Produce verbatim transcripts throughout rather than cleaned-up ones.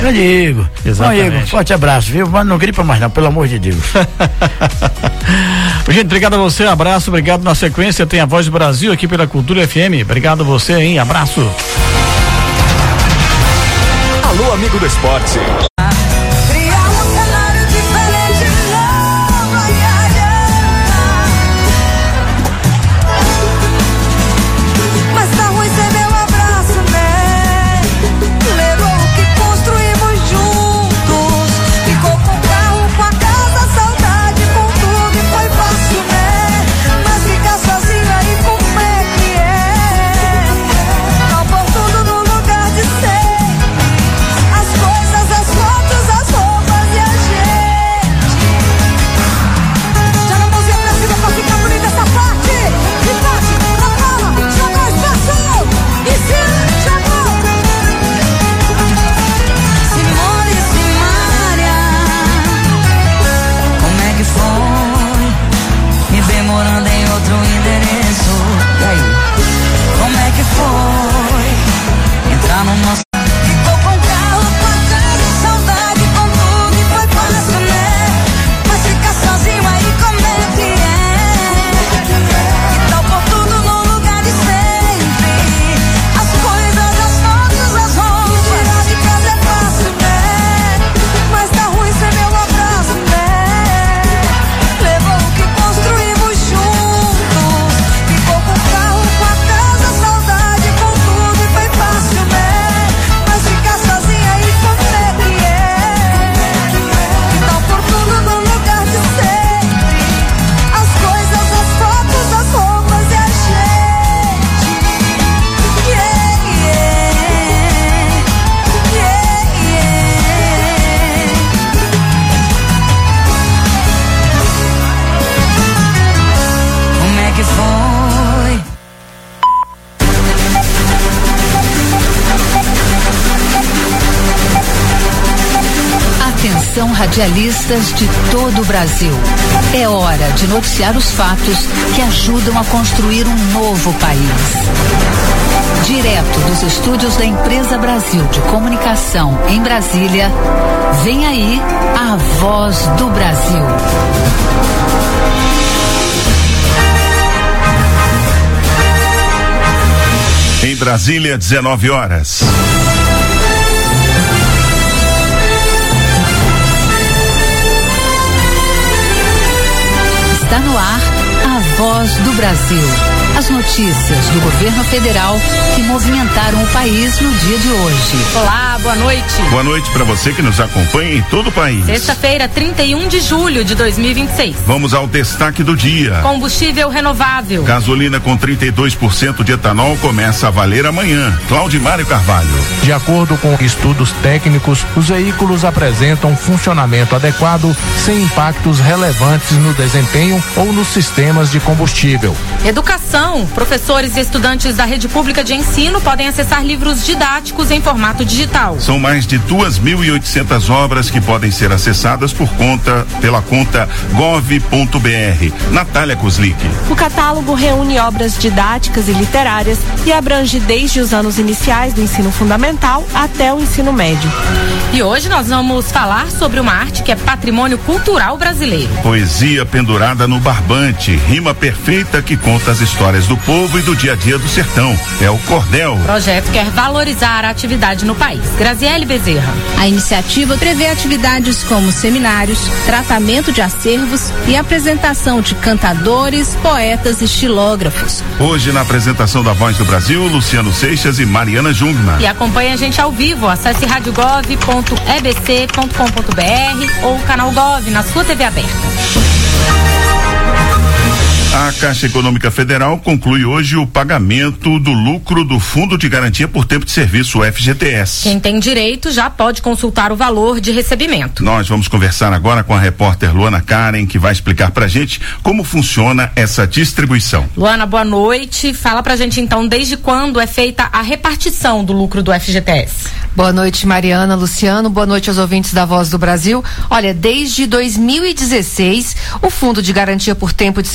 Grande Igor. Exatamente. Bom, Igor, forte abraço, viu? Mas não gripa mais não, pelo amor de Deus. Gente, obrigado a você, abraço, obrigado. Na sequência tem a Voz do Brasil aqui pela Cultura F M. Obrigado a você, hein? Abraço. Alô, amigo do esporte. Radialistas de todo o Brasil. É hora de noticiar os fatos que ajudam a construir um novo país. Direto dos estúdios da Empresa Brasil de Comunicação em Brasília, vem aí a Voz do Brasil. Em Brasília, dezenove horas. Está no ar a Voz do Brasil. As notícias do governo federal que movimentaram o país no dia de hoje. Olá, boa noite. Boa noite para você que nos acompanha em todo o país. Sexta-feira, trinta e um de julho de dois mil e vinte e seis. Vamos ao destaque do dia. Combustível renovável. Gasolina com trinta e dois por cento de etanol começa a valer amanhã. Claudimário Carvalho. De acordo com estudos técnicos, os veículos apresentam funcionamento adequado, sem impactos relevantes no desempenho ou nos sistemas de combustível. Educação. Professores e estudantes da rede pública de ensino podem acessar livros didáticos em formato digital. São mais de duas mil e oitocentas obras que podem ser acessadas por conta, pela conta gov ponto br. Natália Kozlik. O catálogo reúne obras didáticas e literárias e abrange desde os anos iniciais do ensino fundamental até o ensino médio. E hoje nós vamos falar sobre uma arte que é patrimônio cultural brasileiro. Poesia pendurada no barbante, rima perfeita que conta as histórias do povo e do dia a dia do sertão. É o Cordel. O projeto quer valorizar a atividade no país. Graziele Bezerra. A iniciativa prevê atividades como seminários, tratamento de acervos e apresentação de cantadores, poetas e xilógrafos. Hoje, na apresentação da Voz do Brasil, Luciano Seixas e Mariana Jungmann. E acompanhe a gente ao vivo. Acesse rádio gov ponto e b c ponto com ponto b r ou o canal Gov na sua T V aberta. A Caixa Econômica Federal conclui hoje o pagamento do lucro do Fundo de Garantia por Tempo de Serviço, o F G T S. Quem tem direito já pode consultar o valor de recebimento. Nós vamos conversar agora com a repórter Luana Karen, que vai explicar pra gente como funciona essa distribuição. Luana, boa noite. Fala pra gente então desde quando é feita a repartição do lucro do F G T S. Boa noite, Mariana, Luciano, boa noite aos ouvintes da Voz do Brasil. Olha, desde dois mil e dezesseis, o Fundo de Garantia por Tempo de Serviço,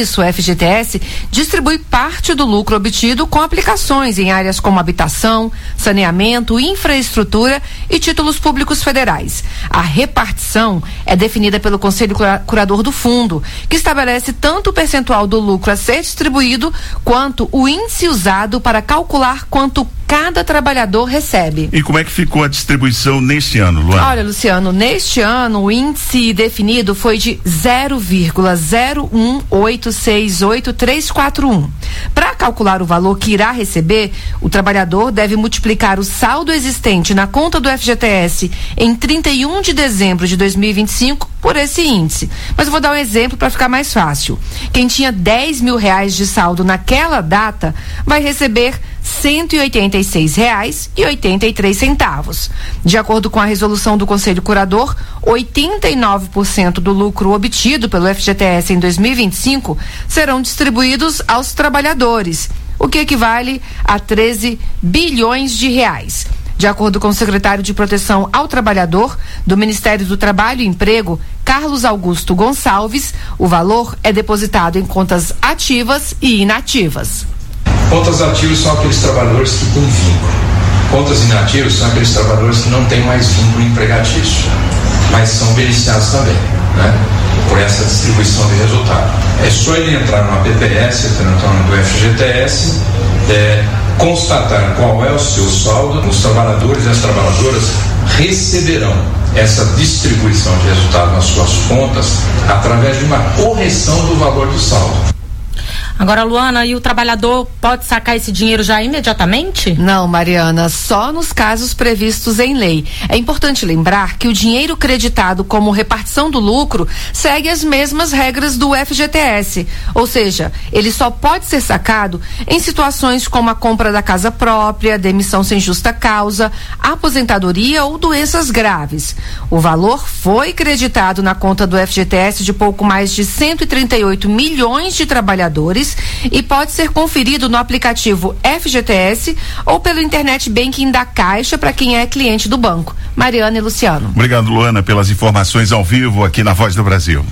isso, o F G T S distribui parte do lucro obtido com aplicações em áreas como habitação, saneamento, infraestrutura e títulos públicos federais. A repartição é definida pelo Conselho Curador do Fundo, que estabelece tanto o percentual do lucro a ser distribuído quanto o índice usado para calcular quanto cada trabalhador recebe. E como é que ficou a distribuição neste ano, Luana? Olha, Luciano, neste ano o índice definido foi de zero vírgula zero um oito seis oito três quatro um. Para calcular o valor que irá receber, o trabalhador deve multiplicar o saldo existente na conta do F G T S em trinta e um de dezembro de dois mil e vinte e cinco por esse índice. Mas eu vou dar um exemplo para ficar mais fácil. Quem tinha dez mil reais de saldo naquela data vai receber cento e oitenta e seis reais e oitenta e três centavos. De acordo com a resolução do Conselho Curador, oitenta e nove por cento do lucro obtido pelo F G T S em dois mil e vinte e cinco serão distribuídos aos trabalhadores, o que equivale a treze bilhões de reais. De acordo com o secretário de Proteção ao Trabalhador do Ministério do Trabalho e Emprego, Carlos Augusto Gonçalves, o valor é depositado em contas ativas e inativas. Contas ativas são aqueles trabalhadores que têm vínculo. Contas inativas são aqueles trabalhadores que não têm mais vínculo empregatício, mas são beneficiados também, né, por essa distribuição de resultado. É só ele entrar no A P P S, entrar no F G T S, é, constatar qual é o seu saldo. Os trabalhadores e as trabalhadoras receberão essa distribuição de resultado nas suas contas através de uma correção do valor do saldo. Agora, Luana, e o trabalhador pode sacar esse dinheiro já imediatamente? Não, Mariana, só nos casos previstos em lei. É importante lembrar que o dinheiro creditado como repartição do lucro segue as mesmas regras do F G T S, ou seja, ele só pode ser sacado em situações como a compra da casa própria, demissão sem justa causa, aposentadoria ou doenças graves. O valor foi creditado na conta do F G T S de pouco mais de cento e trinta e oito milhões de trabalhadores e pode ser conferido no aplicativo F G T S ou pelo Internet Banking da Caixa para quem é cliente do banco. Mariana e Luciano. Obrigado, Luana, pelas informações ao vivo aqui na Voz do Brasil.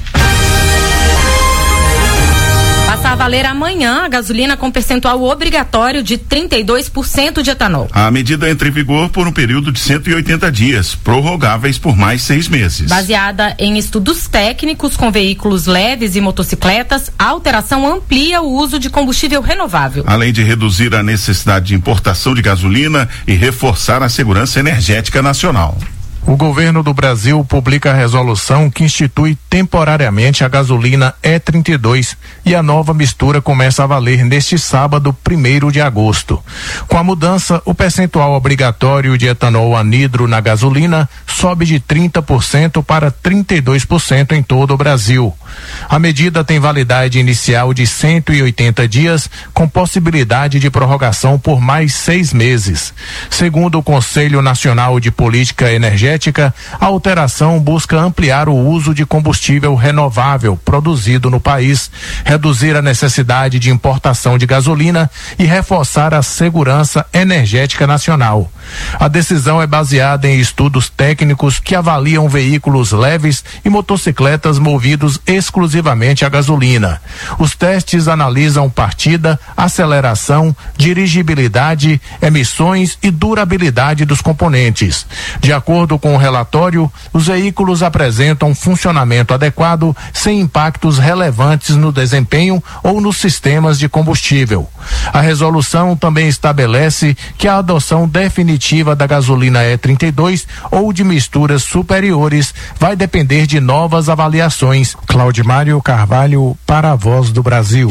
Passa a valer amanhã a gasolina com percentual obrigatório de trinta e dois por cento de etanol. A medida entra em vigor por um período de cento e oitenta dias, prorrogáveis por mais seis meses. Baseada em estudos técnicos com veículos leves e motocicletas, a alteração amplia o uso de combustível renovável. Além de reduzir a necessidade de importação de gasolina e reforçar a segurança energética nacional. O governo do Brasil publica a resolução que institui temporariamente a gasolina E trinta e dois e a nova mistura começa a valer neste sábado, primeiro de agosto. Com a mudança, o percentual obrigatório de etanol anidro na gasolina sobe de trinta por cento para trinta e dois por cento em todo o Brasil. A medida tem validade inicial de cento e oitenta dias, com possibilidade de prorrogação por mais seis meses. Segundo o Conselho Nacional de Política Energética, a alteração busca ampliar o uso de combustível renovável produzido no país, reduzir a necessidade de importação de gasolina e reforçar a segurança energética nacional. A decisão é baseada em estudos técnicos que avaliam veículos leves e motocicletas movidos exclusivamente a gasolina. Os testes analisam partida, aceleração, dirigibilidade, emissões e durabilidade dos componentes. De acordo com o relatório, os veículos apresentam funcionamento adequado, sem impactos relevantes no desempenho ou nos sistemas de combustível. A resolução também estabelece que a adoção definitiva da gasolina E trinta e dois ou de misturas superiores vai depender de novas avaliações. Claudimário Carvalho, para a Voz do Brasil.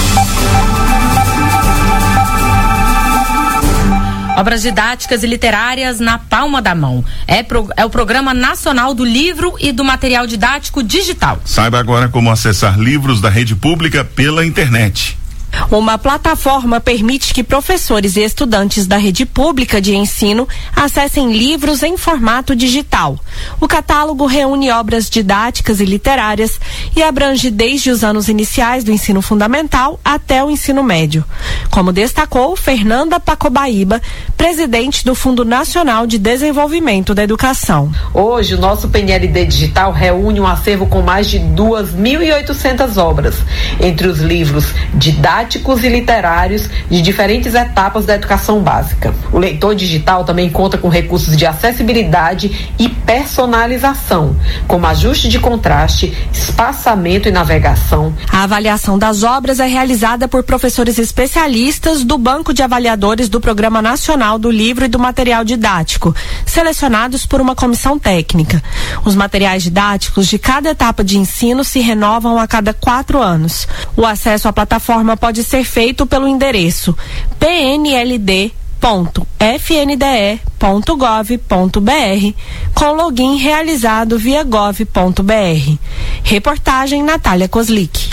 Obras didáticas e literárias na palma da mão. É, pro, é o Programa Nacional do Livro e do Material Didático Digital. Saiba agora como acessar livros da rede pública pela internet. Uma plataforma permite que professores e estudantes da rede pública de ensino acessem livros em formato digital. O catálogo reúne obras didáticas e literárias e abrange desde os anos iniciais do ensino fundamental até o ensino médio. Como destacou Fernanda Pacobaíba, presidente do Fundo Nacional de Desenvolvimento da Educação. Hoje, o nosso P N L D Digital reúne um acervo com mais de duas mil e oitocentas obras, entre os livros didáticos e literários de diferentes etapas da educação básica. O leitor digital também conta com recursos de acessibilidade e personalização, como ajuste de contraste, espaçamento e navegação. A avaliação das obras é realizada por professores especialistas do Banco de Avaliadores do Programa Nacional do Livro e do Material Didático, selecionados por uma comissão técnica. Os materiais didáticos de cada etapa de ensino se renovam a cada quatro anos. O acesso à plataforma pode ser feito pelo endereço p n l d ponto f n d e ponto gov ponto b r com login realizado via gov ponto b r. Reportagem Natália Kozlik.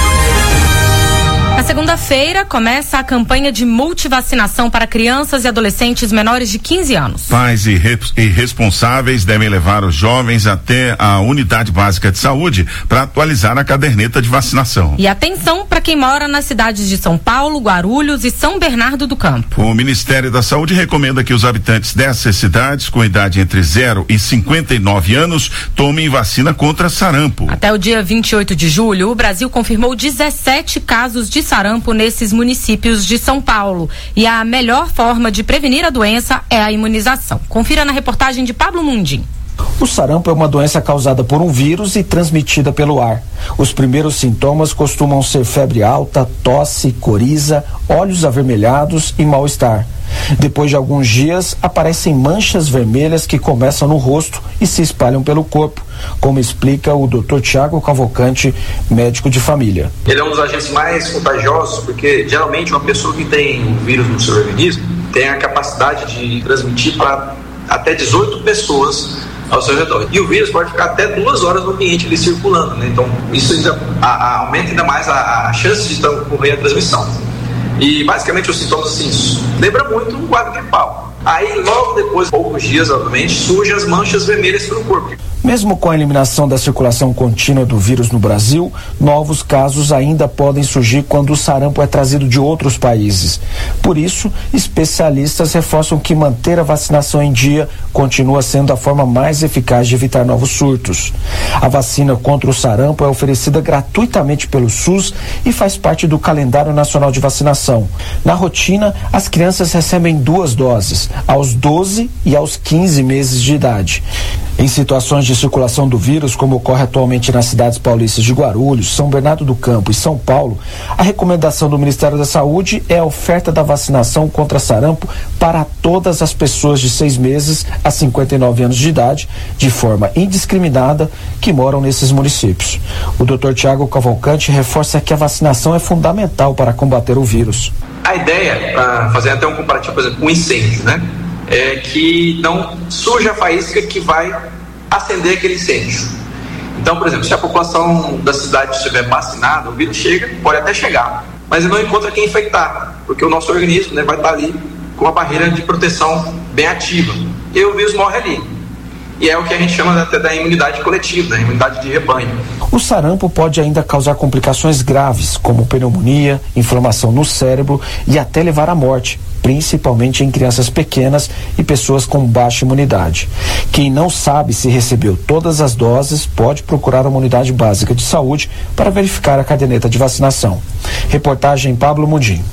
Na segunda-feira, começa a campanha de multivacinação para crianças e adolescentes menores de quinze anos. Pais e, re- e responsáveis devem levar os jovens até a unidade básica de saúde para atualizar a caderneta de vacinação. E atenção para quem mora nas cidades de São Paulo, Guarulhos e São Bernardo do Campo. O Ministério da Saúde recomenda que os habitantes dessas cidades com idade entre zero e cinquenta e nove anos tomem vacina contra sarampo. Até o dia vinte e oito de julho, o Brasil confirmou dezessete casos de sarampo nesses municípios de São Paulo. E a melhor forma de prevenir a doença é a imunização. Confira na reportagem de Pablo Mundim. O sarampo é uma doença causada por um vírus e transmitida pelo ar. Os primeiros sintomas costumam ser febre alta, tosse, coriza, olhos avermelhados e mal-estar. Depois de alguns dias, aparecem manchas vermelhas que começam no rosto e se espalham pelo corpo, como explica o doutor Tiago Cavalcante, médico de família. Ele é um dos agentes mais contagiosos, porque geralmente uma pessoa que tem o vírus no seu organismo tem a capacidade de transmitir para até dezoito pessoas ao seu redor. E o vírus pode ficar até duas horas no ambiente ali circulando, né? Então isso ainda, a, a, aumenta ainda mais a, a chance de ocorrer a transmissão. E basicamente os sintomas assim, lembra muito um quadro gripal. Aí logo depois, poucos dias, obviamente, surgem as manchas vermelhas pelo corpo. Mesmo com a eliminação da circulação contínua do vírus no Brasil, novos casos ainda podem surgir quando o sarampo é trazido de outros países. Por isso, especialistas reforçam que manter a vacinação em dia continua sendo a forma mais eficaz de evitar novos surtos. A vacina contra o sarampo é oferecida gratuitamente pelo SUS e faz parte do calendário nacional de vacinação. Na rotina, as crianças recebem duas doses, aos doze e aos quinze meses de idade. Em situações de circulação do vírus, como ocorre atualmente nas cidades paulistas de Guarulhos, São Bernardo do Campo e São Paulo, a recomendação do Ministério da Saúde é a oferta da vacinação contra sarampo para todas as pessoas de seis meses a cinquenta e nove anos de idade, de forma indiscriminada, que moram nesses municípios. O doutor Tiago Cavalcante reforça que a vacinação é fundamental para combater o vírus. A ideia, para fazer até um comparativo, por exemplo, com incêndio, né? É que não surja a faísca que vai acender aquele incêndio. Então, por exemplo, se a população da cidade estiver vacinada, o vírus chega, pode até chegar, mas ele não encontra quem infectar, porque o nosso organismo, né, vai estar ali com uma barreira de proteção bem ativa, e o vírus morre ali. E é o que a gente chama até da imunidade coletiva, da imunidade de rebanho. O sarampo pode ainda causar complicações graves, como pneumonia, inflamação no cérebro e até levar à morte, principalmente em crianças pequenas e pessoas com baixa imunidade. Quem não sabe se recebeu todas as doses pode procurar uma unidade básica de saúde para verificar a caderneta de vacinação. Reportagem Pablo Mundim.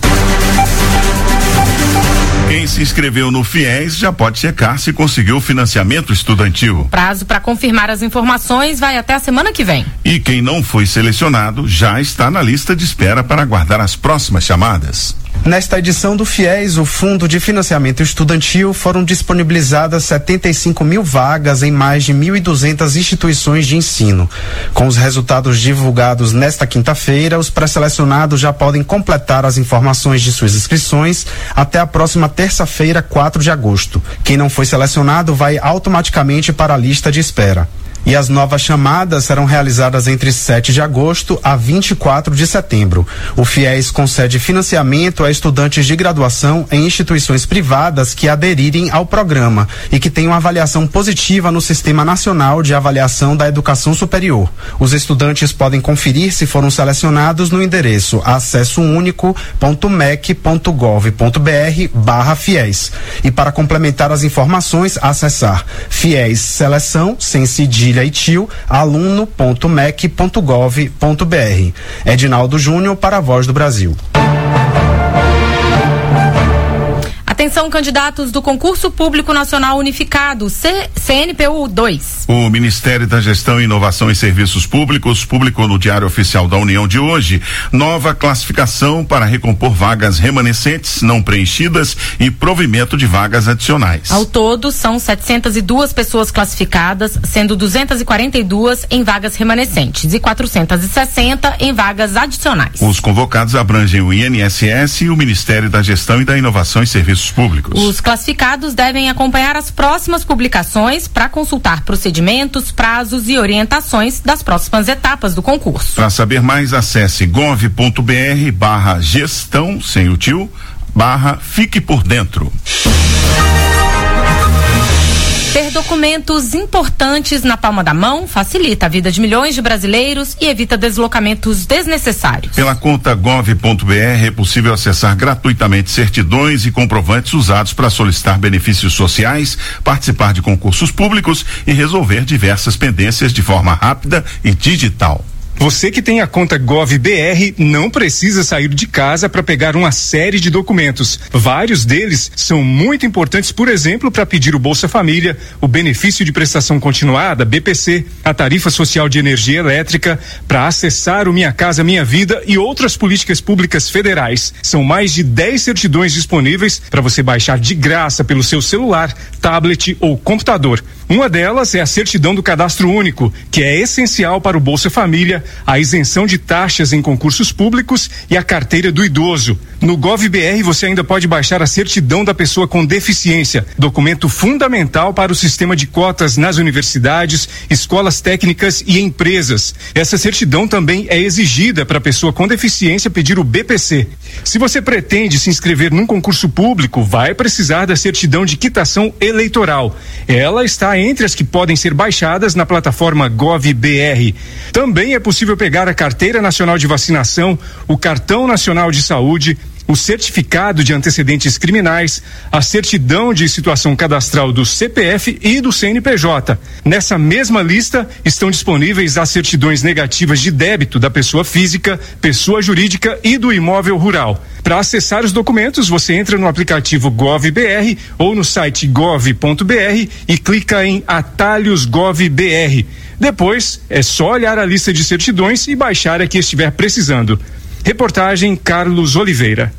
Quem se inscreveu no FIES já pode checar se conseguiu financiamento estudantil. Prazo para confirmar as informações vai até a semana que vem. E quem não foi selecionado já está na lista de espera para aguardar as próximas chamadas. Nesta edição do FIES, o Fundo de Financiamento Estudantil, foram disponibilizadas setenta e cinco mil vagas em mais de mil e duzentas instituições de ensino. Com os resultados divulgados nesta quinta-feira, os pré-selecionados já podem completar as informações de suas inscrições até a próxima terça-feira, quatro de agosto. Quem não foi selecionado vai automaticamente para a lista de espera. E as novas chamadas serão realizadas entre sete de agosto a vinte e quatro de setembro. O FIES concede financiamento a estudantes de graduação em instituições privadas que aderirem ao programa e que tenham avaliação positiva no Sistema Nacional de Avaliação da Educação Superior. Os estudantes podem conferir se foram selecionados no endereço acessounico ponto mec ponto gov ponto br barra FIES. E para complementar as informações, acessar FIES Seleção, sem cedilha e tio, aluno ponto mec ponto gov ponto br. Edinaldo Júnior para a Voz do Brasil. Atenção, candidatos do Concurso Público Nacional Unificado, C N P U dois. O Ministério da Gestão, Inovação e Serviços Públicos publicou no Diário Oficial da União de hoje nova classificação para recompor vagas remanescentes não preenchidas e provimento de vagas adicionais. Ao todo, são setecentas e duas pessoas classificadas, sendo duzentas e quarenta e duas em vagas remanescentes e quatrocentas e sessenta em vagas adicionais. Os convocados abrangem o I N S S e o Ministério da Gestão e da Inovação e Serviços Públicos. Os classificados devem acompanhar as próximas publicações para consultar procedimentos, prazos e orientações das próximas etapas do concurso. Para saber mais, acesse gov.br barra gestão, sem o tio, barra fique por dentro. Ter documentos importantes na palma da mão facilita a vida de milhões de brasileiros e evita deslocamentos desnecessários. Pela conta gov.br é possível acessar gratuitamente certidões e comprovantes usados para solicitar benefícios sociais, participar de concursos públicos e resolver diversas pendências de forma rápida e digital. Você que tem a conta GovBR não precisa sair de casa para pegar uma série de documentos. Vários deles são muito importantes, por exemplo, para pedir o Bolsa Família, o benefício de prestação continuada, B P C, a tarifa social de energia elétrica, para acessar o Minha Casa Minha Vida e outras políticas públicas federais. São mais de dez certidões disponíveis para você baixar de graça pelo seu celular, tablet ou computador. Uma delas é a certidão do Cadastro Único, que é essencial para o Bolsa Família, a isenção de taxas em concursos públicos e a carteira do idoso. No GovBR você ainda pode baixar a certidão da pessoa com deficiência, documento fundamental para o sistema de cotas nas universidades, escolas técnicas e empresas. Essa certidão também é exigida para a pessoa com deficiência pedir o B P C. Se você pretende se inscrever num concurso público, vai precisar da certidão de quitação eleitoral. Ela está entre as que podem ser baixadas na plataforma GovBR. Também é possível pegar a Carteira Nacional de Vacinação, o Cartão Nacional de Saúde, o certificado de antecedentes criminais, a certidão de situação cadastral do C P F e do C N P J. Nessa mesma lista estão disponíveis as certidões negativas de débito da pessoa física, pessoa jurídica e do imóvel rural. Para acessar os documentos, você entra no aplicativo GovBR ou no site gov.br e clica em Atalhos GovBR. Depois, é só olhar a lista de certidões e baixar a que estiver precisando. Reportagem Carlos Oliveira.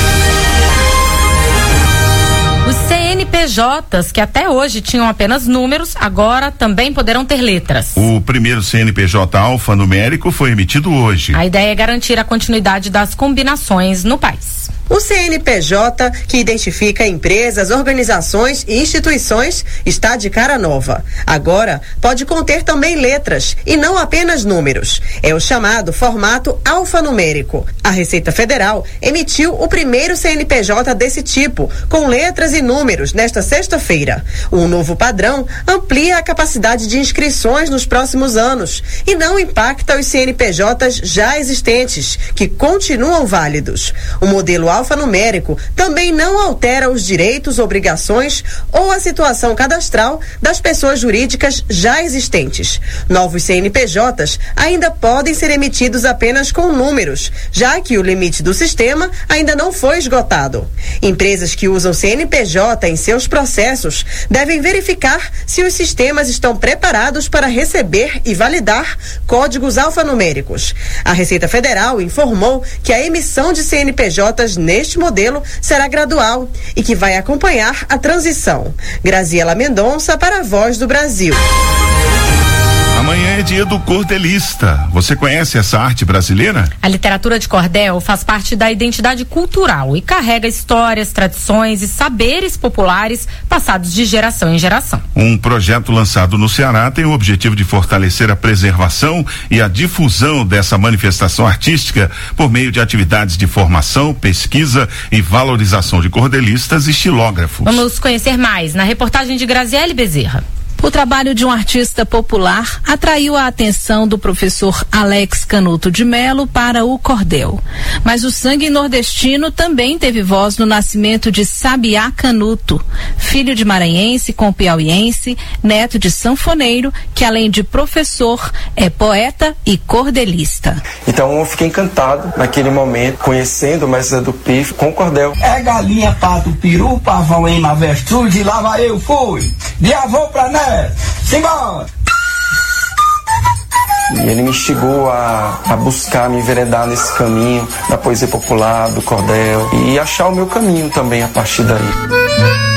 Os C N P Js, que até hoje tinham apenas números, agora também poderão ter letras. O primeiro C N P J alfanumérico foi emitido hoje. A ideia é garantir a continuidade das combinações no país. O C N P J, que identifica empresas, organizações e instituições, está de cara nova. Agora, pode conter também letras e não apenas números. É o chamado formato alfanumérico. A Receita Federal emitiu o primeiro C N P J desse tipo, com letras e números, nesta sexta-feira. O novo padrão amplia a capacidade de inscrições nos próximos anos e não impacta os C N P Js já existentes, que continuam válidos. O modelo alfanumérico também não altera os direitos, obrigações ou a situação cadastral das pessoas jurídicas já existentes. Novos C N P Js ainda podem ser emitidos apenas com números, já que o limite do sistema ainda não foi esgotado. Empresas que usam C N P J em seus processos devem verificar se os sistemas estão preparados para receber e validar códigos alfanuméricos. A Receita Federal informou que a emissão de C N P Js neste modelo será gradual e que vai acompanhar a transição. Graziela Mendonça para a Voz do Brasil. A Amanhã é dia do cordelista. Você conhece essa arte brasileira? A literatura de cordel faz parte da identidade cultural e carrega histórias, tradições e saberes populares passados de geração em geração. Um projeto lançado no Ceará tem o objetivo de fortalecer a preservação e a difusão dessa manifestação artística por meio de atividades de formação, pesquisa e valorização de cordelistas e xilógrafos. Vamos conhecer mais na reportagem de Graziele Bezerra. O trabalho de um artista popular atraiu a atenção do professor Alex Canuto de Melo para o cordel. Mas o sangue nordestino também teve voz no nascimento de Sabiá Canuto, filho de maranhense com piauiense, neto de sanfoneiro, que além de professor, é poeta e cordelista. Então eu fiquei encantado naquele momento, conhecendo o mestre do Pif com o cordel. É galinha, pato, peru, pavão, ema, avestruz, e lá vai eu fui, de avô pra neto. Simbora! E ele me instigou a, a buscar, me enveredar nesse caminho da poesia popular, do cordel, e achar o meu caminho também a partir daí.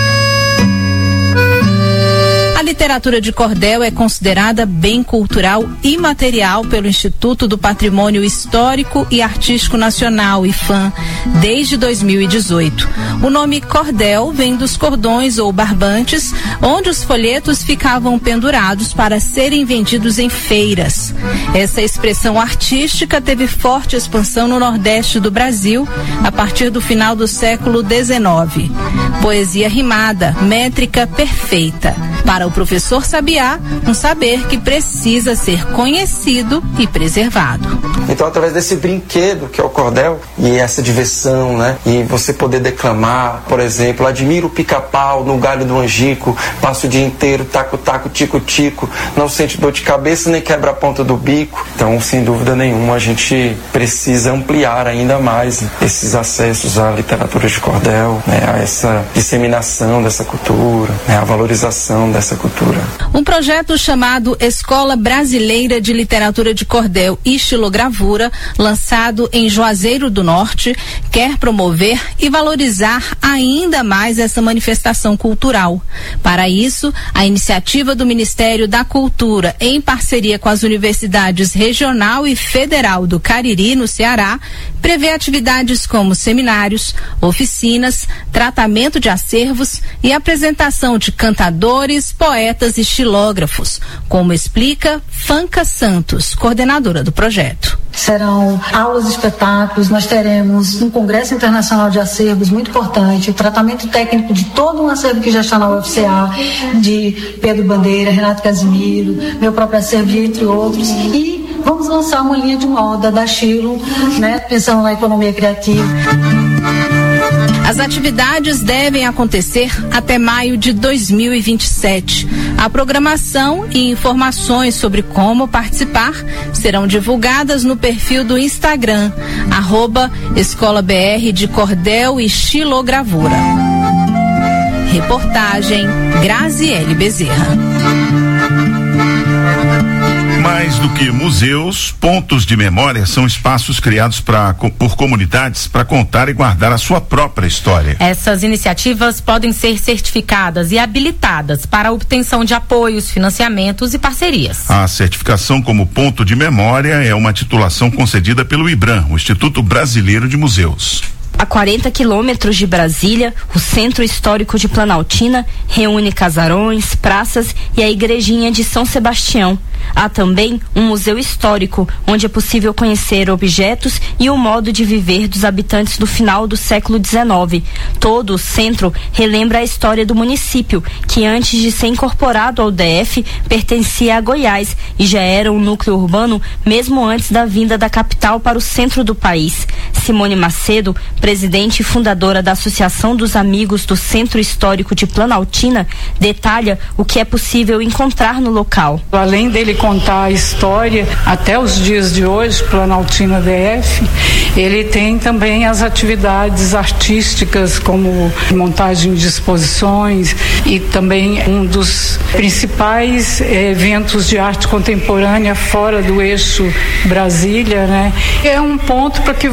A literatura de cordel é considerada bem cultural imaterial pelo Instituto do Patrimônio Histórico e Artístico Nacional, I F A M, desde dois mil e dezoito. O nome cordel vem dos cordões ou barbantes, onde os folhetos ficavam pendurados para serem vendidos em feiras. Essa expressão artística teve forte expansão no Nordeste do Brasil a partir do final do século dezenove. Poesia rimada, métrica perfeita. Para o professor Sabiá, um saber que precisa ser conhecido e preservado. Então, através desse brinquedo que é o cordel, e essa diversão, né? E você poder declamar, por exemplo, admiro o pica-pau no galho do angico, passo o dia inteiro, taco-taco, tico-tico, não sente dor de cabeça nem quebra a ponta do bico. Então, sem dúvida nenhuma, a gente precisa ampliar ainda mais esses acessos à literatura de cordel, né? A essa disseminação dessa cultura, né? A valorização dessa cultura. Um projeto chamado Escola Brasileira de Literatura de Cordel e Xilogravura, lançado em Juazeiro do Norte, quer promover e valorizar ainda mais essa manifestação cultural. Para isso, a iniciativa do Ministério da Cultura, em parceria com as universidades regional e federal do Cariri, no Ceará, prevê atividades como seminários, oficinas, tratamento de acervos e apresentação de cantadores, poetas e xilógrafos, como explica Fanca Santos, coordenadora do projeto. Serão aulas e espetáculos, nós teremos um congresso internacional de acervos muito importante, o tratamento técnico de todo um acervo que já está na U F C A, de Pedro Bandeira, Renato Casimiro, meu próprio acervo, entre outros, e vamos lançar uma linha de moda da Xilo, né, pensando na economia criativa. As atividades devem acontecer até maio de dois mil e vinte e sete. A programação e informações sobre como participar serão divulgadas no perfil do Instagram, arroba Escola B R de Cordel e Xilogravura. Reportagem Graziele Bezerra. Mais do que museus, pontos de memória são espaços criados pra, por comunidades para contar e guardar a sua própria história. Essas iniciativas podem ser certificadas e habilitadas para a obtenção de apoios, financiamentos e parcerias. A certificação como ponto de memória é uma titulação concedida pelo IBRAM, o Instituto Brasileiro de Museus. A quarenta quilômetros de Brasília, o Centro Histórico de Planaltina reúne casarões, praças e a Igrejinha de São Sebastião. Há também um museu histórico, onde é possível conhecer objetos e o modo de viver dos habitantes do final do século dezenove. Todo o centro relembra a história do município, que antes de ser incorporado ao D F, pertencia a Goiás e já era um núcleo urbano mesmo antes da vinda da capital para o centro do país. Simone Macedo, presidente e fundadora da Associação dos Amigos do Centro Histórico de Planaltina, detalha o que é possível encontrar no local. Além dele contar a história até os dias de hoje, Planaltina D F, ele tem também as atividades artísticas como montagem de exposições e também um dos principais eh, eventos de arte contemporânea fora do eixo Brasília, né? É um ponto para que você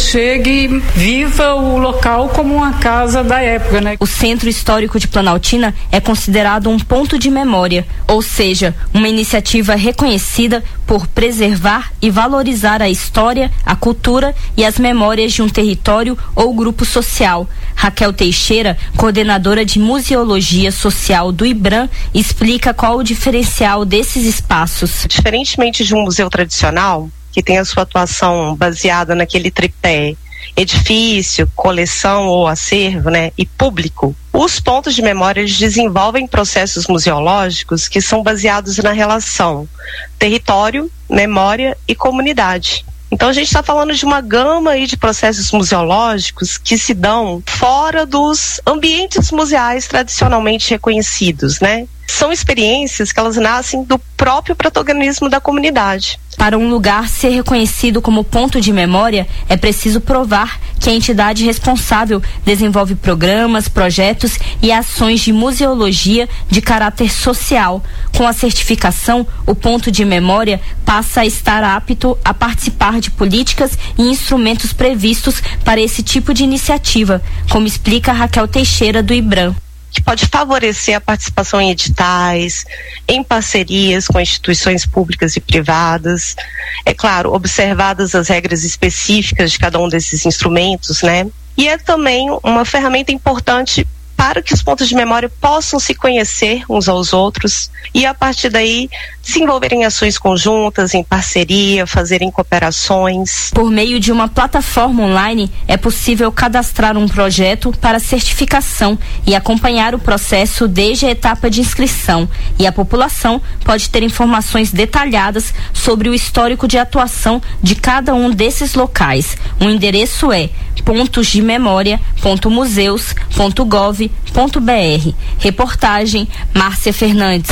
chegue, viva o local como uma casa da época, né? O Centro Histórico de Planaltina é considerado um ponto de memória, ou seja, uma iniciativa reconhecida por preservar e valorizar a história, a cultura e as memórias de um território ou grupo social. Raquel Teixeira, coordenadora de Museologia Social do IBRAM, explica qual o diferencial desses espaços. Diferentemente de um museu tradicional, que tem a sua atuação baseada naquele tripé edifício, coleção ou acervo, né, e público, os pontos de memória eles desenvolvem processos museológicos que são baseados na relação território, memória e comunidade. Então a gente está falando de uma gama aí de processos museológicos que se dão fora dos ambientes museais tradicionalmente reconhecidos, né? São experiências que elas nascem do próprio protagonismo da comunidade. Para um lugar ser reconhecido como ponto de memória, é preciso provar que a entidade responsável desenvolve programas, projetos e ações de museologia de caráter social. Com a certificação, o ponto de memória passa a estar apto a participar de políticas e instrumentos previstos para esse tipo de iniciativa, como explica Raquel Teixeira, do IBRAM. Que pode favorecer a participação em editais, em parcerias com instituições públicas e privadas. É claro, observadas as regras específicas de cada um desses instrumentos, né? E é também uma ferramenta importante para que os pontos de memória possam se conhecer uns aos outros e, a partir daí, desenvolverem ações conjuntas, em parceria, fazerem cooperações. Por meio de uma plataforma online, é possível cadastrar um projeto para certificação e acompanhar o processo desde a etapa de inscrição. E a população pode ter informações detalhadas sobre o histórico de atuação de cada um desses locais. O endereço é pontos de memória ponto museus ponto gov ponto br. Reportagem Márcia Fernandes.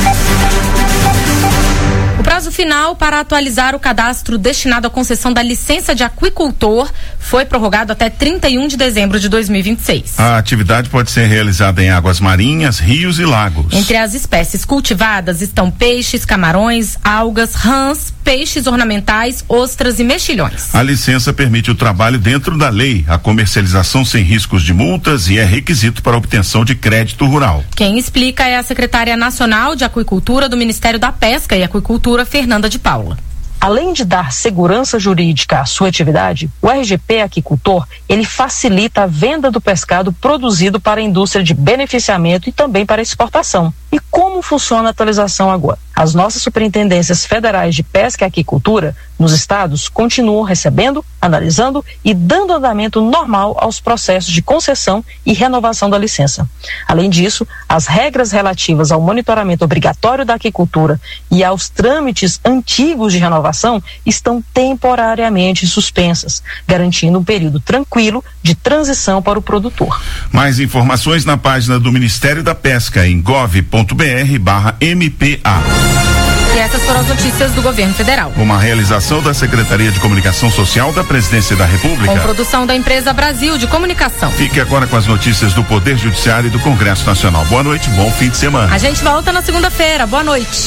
O prazo final para atualizar o cadastro destinado à concessão da licença de aquicultor foi prorrogado até trinta e um de dezembro de dois mil e vinte e seis. A atividade pode ser realizada em águas marinhas, rios e lagos. Entre as espécies cultivadas estão peixes, camarões, algas, rãs, peixes ornamentais, ostras e mexilhões. A licença permite o trabalho dentro da lei, a comercialização sem riscos de multas e é requisito para a obtenção de crédito rural. Quem explica é a secretária nacional de Aquicultura do Ministério da Pesca e Aquicultura, Fernanda de Paula. Além de dar segurança jurídica à sua atividade, o R G P Aquicultor, ele facilita a venda do pescado produzido para a indústria de beneficiamento e também para exportação. E como funciona a atualização agora? As nossas superintendências federais de pesca e aquicultura nos estados continuam recebendo, analisando e dando andamento normal aos processos de concessão e renovação da licença. Além disso, as regras relativas ao monitoramento obrigatório da aquicultura e aos trâmites antigos de renovação estão temporariamente suspensas, garantindo um período tranquilo de transição para o produtor. Mais informações na página do Ministério da Pesca em gov.br barra M P A. E essas foram as notícias do governo federal. Uma realização da Secretaria de Comunicação Social da Presidência da República. Com produção da Empresa Brasil de Comunicação. Fique agora com as notícias do Poder Judiciário e do Congresso Nacional. Boa noite, bom fim de semana. A gente volta na segunda-feira. Boa noite.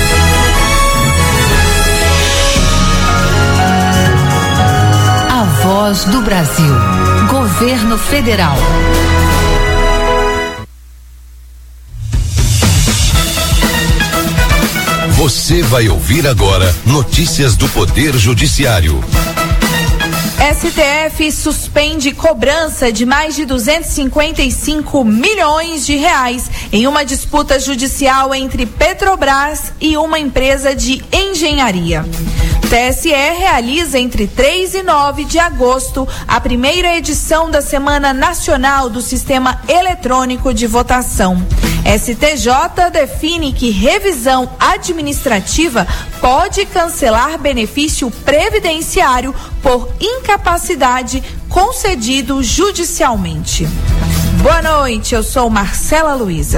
A Voz do Brasil. Governo Federal. Você vai ouvir agora notícias do Poder Judiciário. S T F suspende cobrança de mais de duzentos e cinquenta e cinco milhões de reais em uma disputa judicial entre Petrobras e uma empresa de engenharia. O T S E realiza entre três e nove de agosto a primeira edição da Semana Nacional do Sistema Eletrônico de Votação. S T J define que revisão administrativa pode cancelar benefício previdenciário por incapacidade concedido judicialmente. Boa noite, eu sou Marcela Luiza.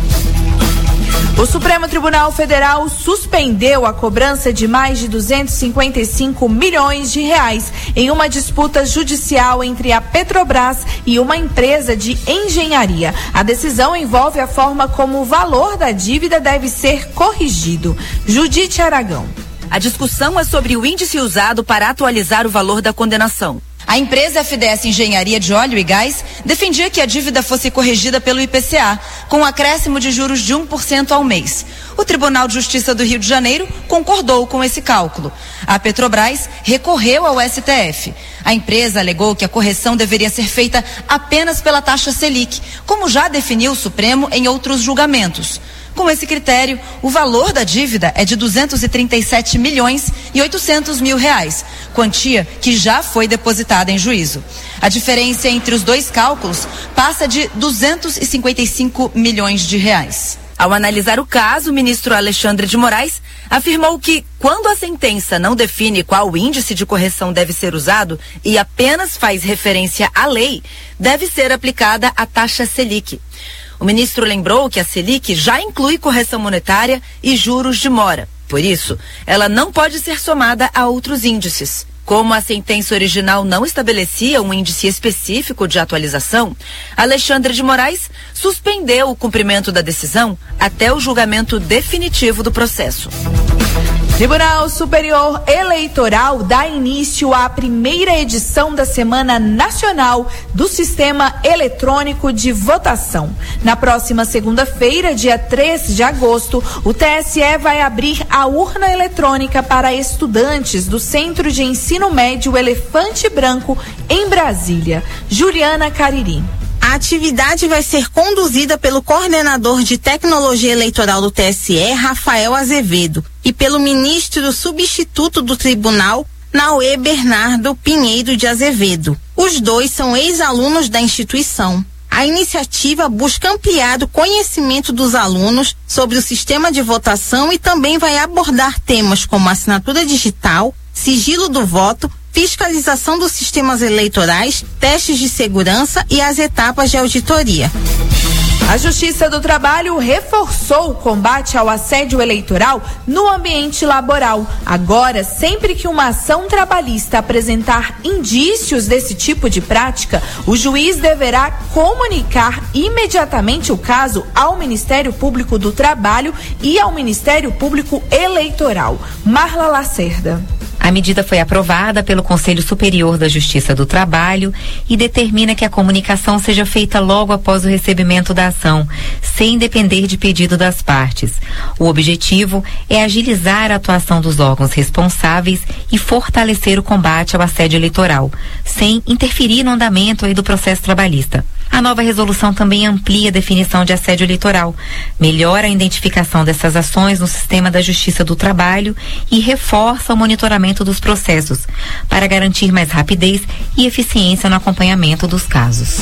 O Supremo Tribunal Federal suspendeu a cobrança de mais de duzentos e cinquenta e cinco milhões de reais em uma disputa judicial entre a Petrobras e uma empresa de engenharia. A decisão envolve a forma como o valor da dívida deve ser corrigido. Judite Aragão. A discussão é sobre o índice usado para atualizar o valor da condenação. A empresa F D S Engenharia de Óleo e Gás defendia que a dívida fosse corrigida pelo I P C A, com um acréscimo de juros de um por cento ao mês. O Tribunal de Justiça do Rio de Janeiro concordou com esse cálculo. A Petrobras recorreu ao S T F. A empresa alegou que a correção deveria ser feita apenas pela taxa Selic, como já definiu o Supremo em outros julgamentos. Com esse critério, o valor da dívida é de duzentos e trinta e sete milhões e oitocentos mil reais, quantia que já foi depositada em juízo. A diferença entre os dois cálculos passa de duzentos e cinquenta e cinco milhões de reais. Ao analisar o caso, o ministro Alexandre de Moraes afirmou que, quando a sentença não define qual índice de correção deve ser usado e apenas faz referência à lei, deve ser aplicada a taxa Selic. O ministro lembrou que a Selic já inclui correção monetária e juros de mora. Por isso, ela não pode ser somada a outros índices. Como a sentença original não estabelecia um índice específico de atualização, Alexandre de Moraes suspendeu o cumprimento da decisão até o julgamento definitivo do processo. Tribunal Superior Eleitoral dá início à primeira edição da Semana Nacional do Sistema Eletrônico de Votação. Na próxima segunda-feira, dia três de agosto, o T S E vai abrir a urna eletrônica para estudantes do Centro de Ensino Médio Elefante Branco, em Brasília. Juliana Cariri. A atividade vai ser conduzida pelo coordenador de tecnologia eleitoral do T S E, Rafael Azevedo, e pelo ministro substituto do tribunal, Naue Bernardo Pinheiro de Azevedo. Os dois são ex-alunos da instituição. A iniciativa busca ampliar o conhecimento dos alunos sobre o sistema de votação e também vai abordar temas como assinatura digital, sigilo do voto, fiscalização dos sistemas eleitorais, testes de segurança e as etapas de auditoria. A Justiça do Trabalho reforçou o combate ao assédio eleitoral no ambiente laboral. Agora, sempre que uma ação trabalhista apresentar indícios desse tipo de prática, o juiz deverá comunicar imediatamente o caso ao Ministério Público do Trabalho e ao Ministério Público Eleitoral. Marla Lacerda. A medida foi aprovada pelo Conselho Superior da Justiça do Trabalho e determina que a comunicação seja feita logo após o recebimento da ação, sem depender de pedido das partes. O objetivo é agilizar a atuação dos órgãos responsáveis e fortalecer o combate ao assédio eleitoral, sem interferir no andamento aí do processo trabalhista. A nova resolução também amplia a definição de assédio eleitoral, melhora a identificação dessas ações no sistema da Justiça do Trabalho e reforça o monitoramento dos processos, para garantir mais rapidez e eficiência no acompanhamento dos casos.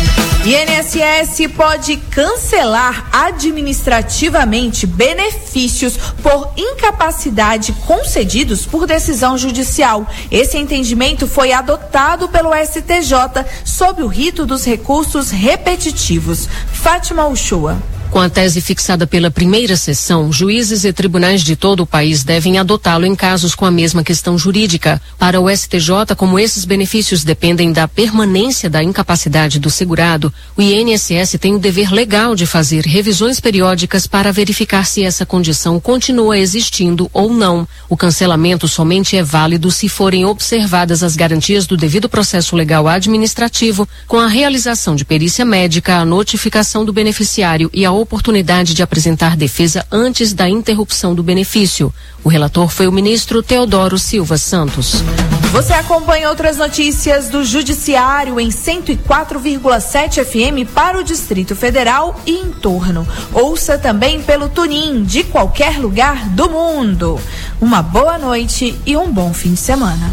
I N S S pode cancelar administrativamente benefícios por incapacidade concedidos por decisão judicial. Esse entendimento foi adotado pelo S T J sob o rito dos recursos repetitivos. Fátima Uchoa. Com a tese fixada pela primeira sessão, juízes e tribunais de todo o país devem adotá-lo em casos com a mesma questão jurídica. Para o S T J, como esses benefícios dependem da permanência da incapacidade do segurado, o I N S S tem o dever legal de fazer revisões periódicas para verificar se essa condição continua existindo ou não. O cancelamento somente é válido se forem observadas as garantias do devido processo legal administrativo, com a realização de perícia médica, a notificação do beneficiário e a oportunidade de apresentar defesa antes da interrupção do benefício. O relator foi o ministro Teodoro Silva Santos. Você acompanha outras notícias do Judiciário em cento e quatro vírgula sete F M para o Distrito Federal e em torno. Ouça também pelo TuneIn de qualquer lugar do mundo. Uma boa noite e um bom fim de semana.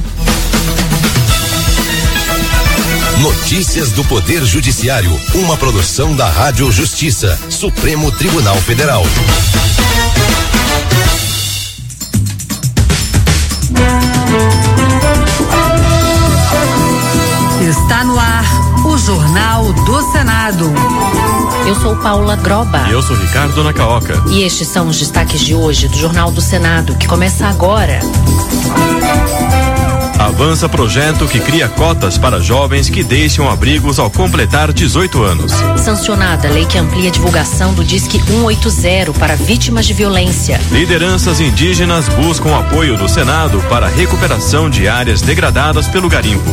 Notícias do Poder Judiciário, uma produção da Rádio Justiça, Supremo Tribunal Federal. Está no ar o Jornal do Senado. Eu sou Paula Groba. E eu sou Ricardo Nacaoca. E estes são os destaques de hoje do Jornal do Senado, que começa agora. Avança projeto que cria cotas para jovens que deixam abrigos ao completar dezoito anos. Sancionada lei que amplia a divulgação do Disque cento e oitenta para vítimas de violência. Lideranças indígenas buscam apoio do Senado para a recuperação de áreas degradadas pelo garimpo.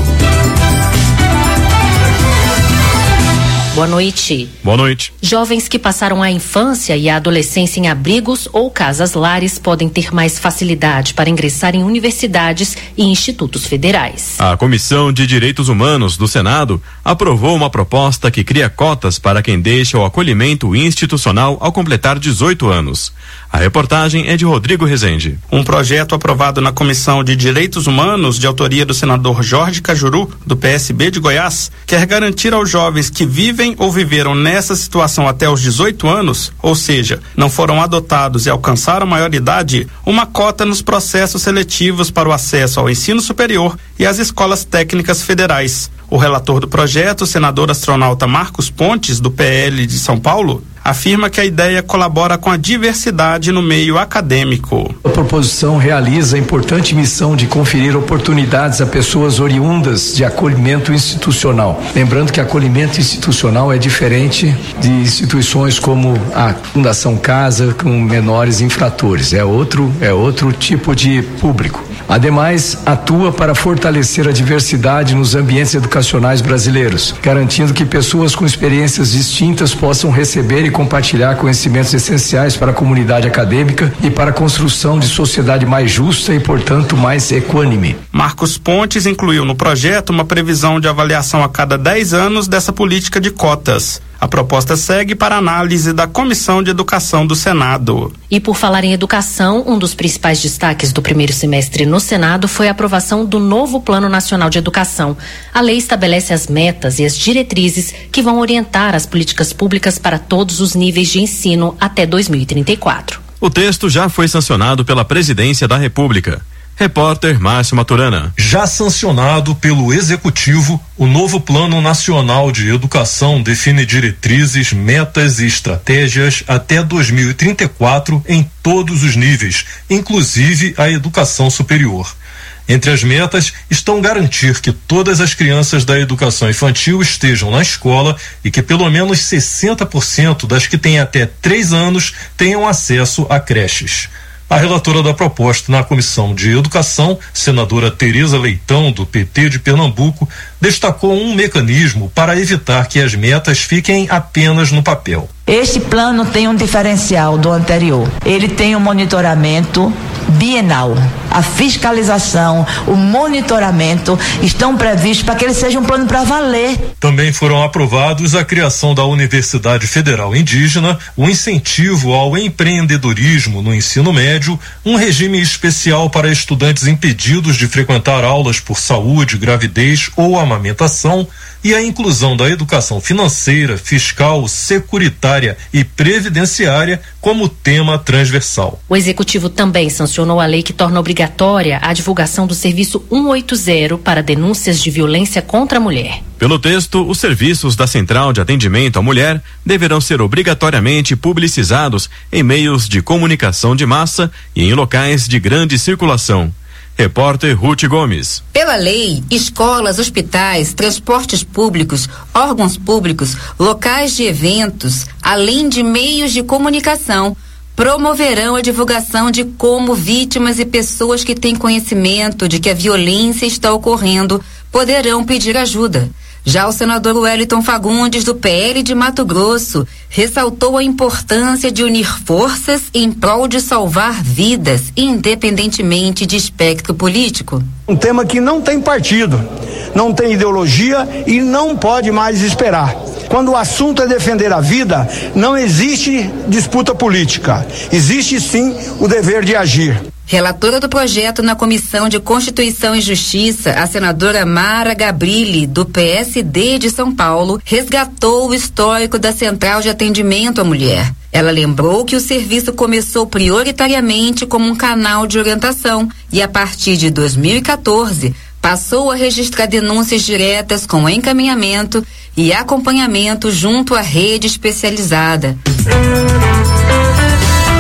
Boa noite. Boa noite. Jovens que passaram a infância e a adolescência em abrigos ou casas-lares podem ter mais facilidade para ingressar em universidades e institutos federais. A Comissão de Direitos Humanos do Senado aprovou uma proposta que cria cotas para quem deixa o acolhimento institucional ao completar dezoito anos. A reportagem é de Rodrigo Rezende. Um projeto aprovado na Comissão de Direitos Humanos, de autoria do senador Jorge Cajuru, do P S B de Goiás, quer garantir aos jovens que vivem ou viveram nessa situação até os dezoito anos, ou seja, não foram adotados e alcançaram maioridade, uma cota nos processos seletivos para o acesso ao ensino superior e às escolas técnicas federais. O relator do projeto, o senador astronauta Marcos Pontes, do P L de São Paulo, afirma que a ideia colabora com a diversidade no meio acadêmico. A proposição realiza a importante missão de conferir oportunidades a pessoas oriundas de acolhimento institucional. Lembrando que acolhimento institucional é diferente de instituições como a Fundação Casa com menores infratores. É outro, é outro tipo de público. Ademais, atua para fortalecer a diversidade nos ambientes educacionais brasileiros, garantindo que pessoas com experiências distintas possam receber e compartilhar conhecimentos essenciais para a comunidade acadêmica e para a construção de sociedade mais justa e, portanto, mais equânime. Marcos Pontes incluiu no projeto uma previsão de avaliação a cada dez anos dessa política de cotas. A proposta segue para análise da Comissão de Educação do Senado. E por falar em educação, um dos principais destaques do primeiro semestre no Senado foi a aprovação do novo Plano Nacional de Educação. A lei estabelece as metas e as diretrizes que vão orientar as políticas públicas para todos os níveis de ensino até dois mil e trinta e quatro. O texto já foi sancionado pela Presidência da República. Repórter Márcio Maturana. Já sancionado pelo Executivo, o novo Plano Nacional de Educação define diretrizes, metas e estratégias até dois mil e trinta e quatro em todos os níveis, inclusive a educação superior. Entre as metas estão garantir que todas as crianças da educação infantil estejam na escola e que pelo menos sessenta por cento das que têm até três anos tenham acesso a creches. A relatora da proposta na Comissão de Educação, senadora Tereza Leitão, do P T de Pernambuco, destacou um mecanismo para evitar que as metas fiquem apenas no papel. Este plano tem um diferencial do anterior. Ele tem um monitoramento bienal. A fiscalização, o monitoramento estão previstos para que ele seja um plano para valer. Também foram aprovados a criação da Universidade Federal Indígena, o incentivo ao empreendedorismo no ensino médio, um regime especial para estudantes impedidos de frequentar aulas por saúde, gravidez ou amamentação, e a inclusão da educação financeira, fiscal, securitária e previdenciária como tema transversal. O Executivo também sancionou a lei que torna obrigatória a divulgação do serviço cento e oitenta para denúncias de violência contra a mulher. Pelo texto, os serviços da Central de Atendimento à Mulher deverão ser obrigatoriamente publicizados em meios de comunicação de massa e em locais de grande circulação. Repórter Ruth Gomes. Pela lei, escolas, hospitais, transportes públicos, órgãos públicos, locais de eventos, além de meios de comunicação, promoverão a divulgação de como vítimas e pessoas que têm conhecimento de que a violência está ocorrendo poderão pedir ajuda. Já o senador Wellington Fagundes, do P L de Mato Grosso, ressaltou a importância de unir forças em prol de salvar vidas, independentemente de espectro político. Um tema que não tem partido, não tem ideologia e não pode mais esperar. Quando o assunto é defender a vida, não existe disputa política. Existe sim o dever de agir. Relatora do projeto na Comissão de Constituição e Justiça, a senadora Mara Gabrilli, do P S D de São Paulo, resgatou o histórico da Central de Atendimento à Mulher. Ela lembrou que o serviço começou prioritariamente como um canal de orientação e, a partir de dois mil e quatorze, passou a registrar denúncias diretas com encaminhamento e acompanhamento junto à rede especializada.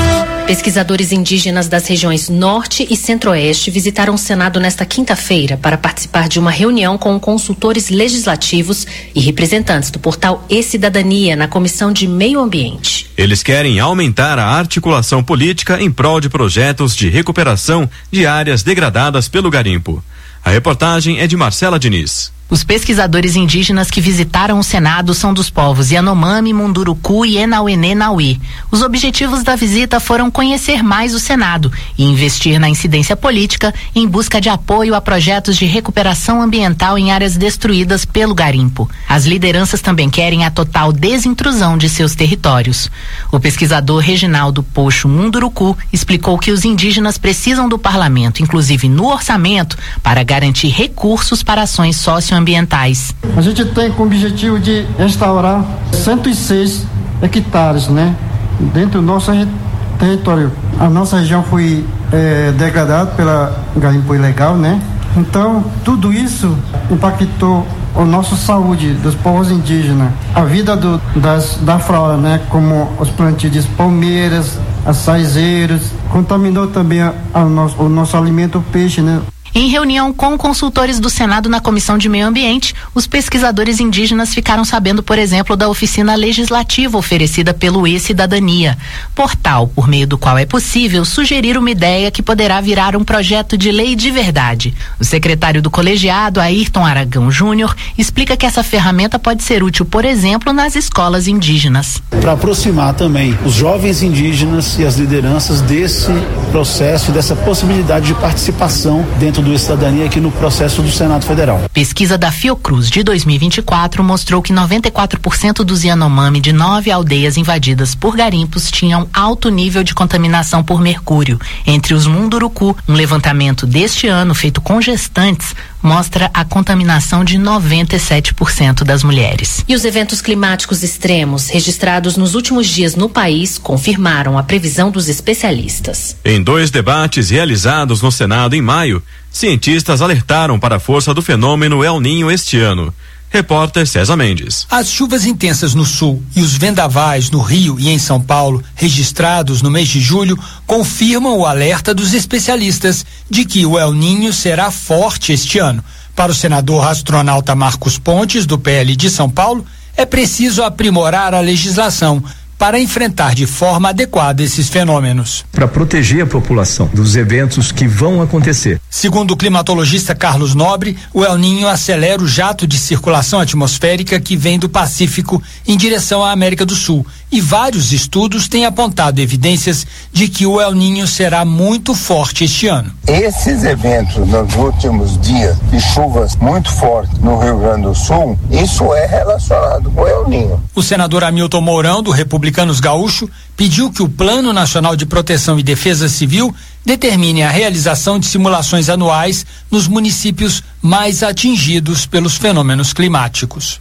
Pesquisadores indígenas das regiões Norte e Centro-Oeste visitaram o Senado nesta quinta-feira para participar de uma reunião com consultores legislativos e representantes do portal E-Cidadania na Comissão de Meio Ambiente. Eles querem aumentar a articulação política em prol de projetos de recuperação de áreas degradadas pelo garimpo. A reportagem é de Marcela Diniz. Os pesquisadores indígenas que visitaram o Senado são dos povos Yanomami, Munduruku e Enauê-Nauê. Os objetivos da visita foram conhecer mais o Senado e investir na incidência política em busca de apoio a projetos de recuperação ambiental em áreas destruídas pelo garimpo. As lideranças também querem a total desintrusão de seus territórios. O pesquisador Reginaldo Poxo Munduruku explicou que os indígenas precisam do parlamento, inclusive no orçamento, para garantir recursos para ações socioambientais. ambientais. A gente tem como objetivo de restaurar cento e seis hectares, né? Dentro do nosso território. A nossa região foi é, degradada pela garimpo ilegal, né? Então, tudo isso impactou a nossa saúde dos povos indígenas, a vida do, das, da flora, né? Como os plantios de palmeiras, açaizeiros, contaminou também a, a nosso, o nosso alimento, o peixe, né? Em reunião com consultores do Senado na Comissão de Meio Ambiente, os pesquisadores indígenas ficaram sabendo, por exemplo, da oficina legislativa oferecida pelo E-Cidadania, portal por meio do qual é possível sugerir uma ideia que poderá virar um projeto de lei de verdade. O secretário do colegiado, Ayrton Aragão Júnior, explica que essa ferramenta pode ser útil, por exemplo, nas escolas indígenas. Para aproximar também os jovens indígenas e as lideranças desse processo, dessa possibilidade de participação dentro do E-Cidadania aqui no processo do Senado Federal. Pesquisa da Fiocruz de dois mil e vinte e quatro mostrou que noventa e quatro por cento dos Yanomami de nove aldeias invadidas por garimpos tinham alto nível de contaminação por mercúrio. Entre os Munduruku, um levantamento deste ano feito com gestantes mostra a contaminação de noventa e sete por cento das mulheres. E os eventos climáticos extremos registrados nos últimos dias no país confirmaram a previsão dos especialistas. Em dois debates realizados no Senado em maio, cientistas alertaram para a força do fenômeno El Niño este ano. Repórter César Mendes. As chuvas intensas no sul e os vendavais no Rio e em São Paulo, registrados no mês de julho, confirmam o alerta dos especialistas de que o El Niño será forte este ano. Para o senador astronauta Marcos Pontes, do P L de São Paulo, é preciso aprimorar a legislação para enfrentar de forma adequada esses fenômenos. Para proteger a população dos eventos que vão acontecer. Segundo o climatologista Carlos Nobre, o El Niño acelera o jato de circulação atmosférica que vem do Pacífico em direção à América do Sul. E vários estudos têm apontado evidências de que o El Niño será muito forte este ano. Esses eventos nos últimos dias de chuvas muito fortes no Rio Grande do Sul, isso é relacionado com o El Niño. O senador Hamilton Mourão, do Republicanos Gaúcho, pediu que o Plano Nacional de Proteção e Defesa Civil determine a realização de simulações anuais nos municípios mais atingidos pelos fenômenos climáticos.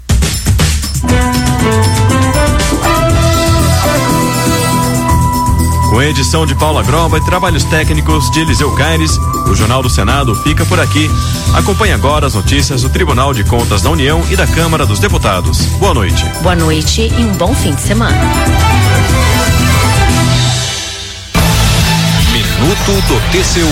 Com a edição de Paula Groba e trabalhos técnicos de Eliseu Caires, o Jornal do Senado fica por aqui. Acompanhe agora as notícias do Tribunal de Contas da União e da Câmara dos Deputados. Boa noite. Boa noite e um bom fim de semana. Minuto do T C U.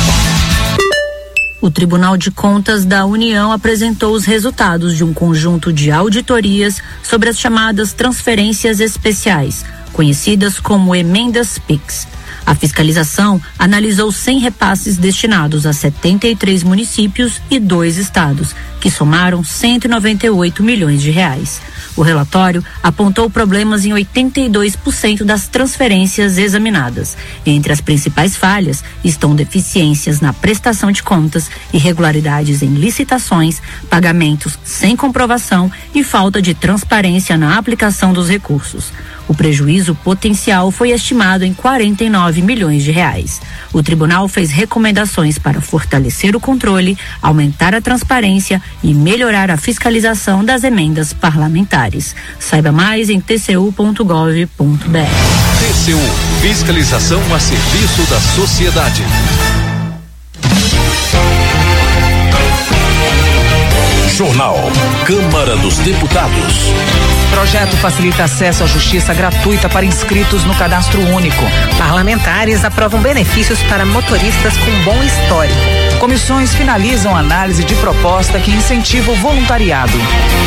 O Tribunal de Contas da União apresentou os resultados de um conjunto de auditorias sobre as chamadas transferências especiais, conhecidas como emendas PIX. A fiscalização analisou cem repasses destinados a setenta e três municípios e dois estados, que somaram cento e noventa e oito milhões de reais. O relatório apontou problemas em oitenta e dois por cento das transferências examinadas. Entre as principais falhas estão deficiências na prestação de contas, irregularidades em licitações, pagamentos sem comprovação e falta de transparência na aplicação dos recursos. O prejuízo potencial foi estimado em quarenta e nove milhões de reais. O tribunal fez recomendações para fortalecer o controle, aumentar a transparência e melhorar a fiscalização das emendas parlamentares. Saiba mais em t c u ponto gov ponto b r. T C U, fiscalização a serviço da sociedade. Jornal. Câmara dos Deputados. Projeto facilita acesso à justiça gratuita para inscritos no cadastro único. Parlamentares aprovam benefícios para motoristas com bom histórico. Comissões finalizam análise de proposta que incentiva o voluntariado.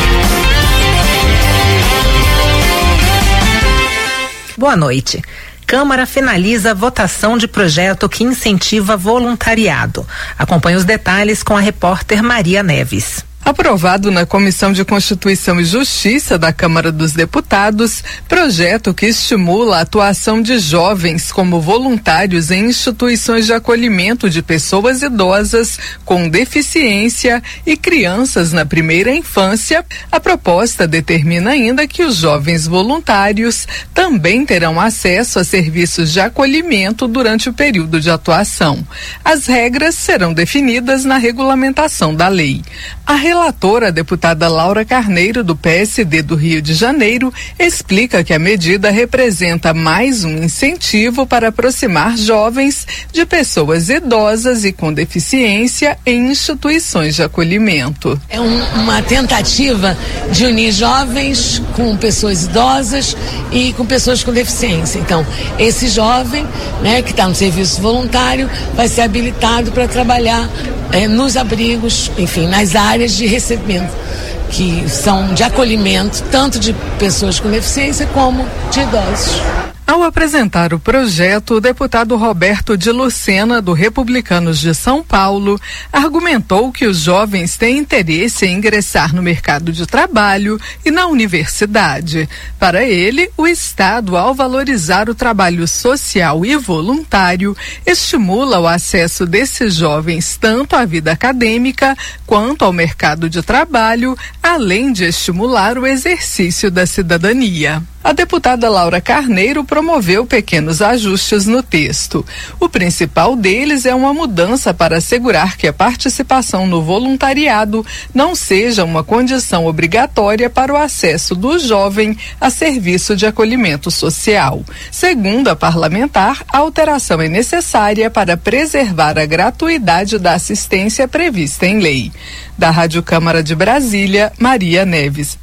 Boa noite. Câmara finaliza a votação de projeto que incentiva voluntariado. Acompanhe os detalhes com a repórter Maria Neves. Aprovado na Comissão de Constituição e Justiça da Câmara dos Deputados, projeto que estimula a atuação de jovens como voluntários em instituições de acolhimento de pessoas idosas com deficiência e crianças na primeira infância. A proposta determina ainda que os jovens voluntários também terão acesso a serviços de acolhimento durante o período de atuação. As regras serão definidas na regulamentação da lei. A relatora, a deputada Laura Carneiro, do P S D do Rio de Janeiro, explica que a medida representa mais um incentivo para aproximar jovens de pessoas idosas e com deficiência em instituições de acolhimento. É um, uma tentativa de unir jovens com pessoas idosas e com pessoas com deficiência. Então, esse jovem, né, que está no serviço voluntário, vai ser habilitado para trabalhar é, nos abrigos, enfim, nas áreas de recebimento, que são de acolhimento, tanto de pessoas com deficiência como de idosos. Ao apresentar o projeto, o deputado Roberto de Lucena, do Republicanos de São Paulo, argumentou que os jovens têm interesse em ingressar no mercado de trabalho e na universidade. Para ele, o Estado, ao valorizar o trabalho social e voluntário, estimula o acesso desses jovens tanto à vida acadêmica quanto ao mercado de trabalho, além de estimular o exercício da cidadania. A deputada Laura Carneiro promoveu pequenos ajustes no texto. O principal deles é uma mudança para assegurar que a participação no voluntariado não seja uma condição obrigatória para o acesso do jovem a serviço de acolhimento social. Segundo a parlamentar, a alteração é necessária para preservar a gratuidade da assistência prevista em lei. Da Rádio Câmara de Brasília, Maria Neves.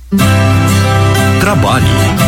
Trabalho.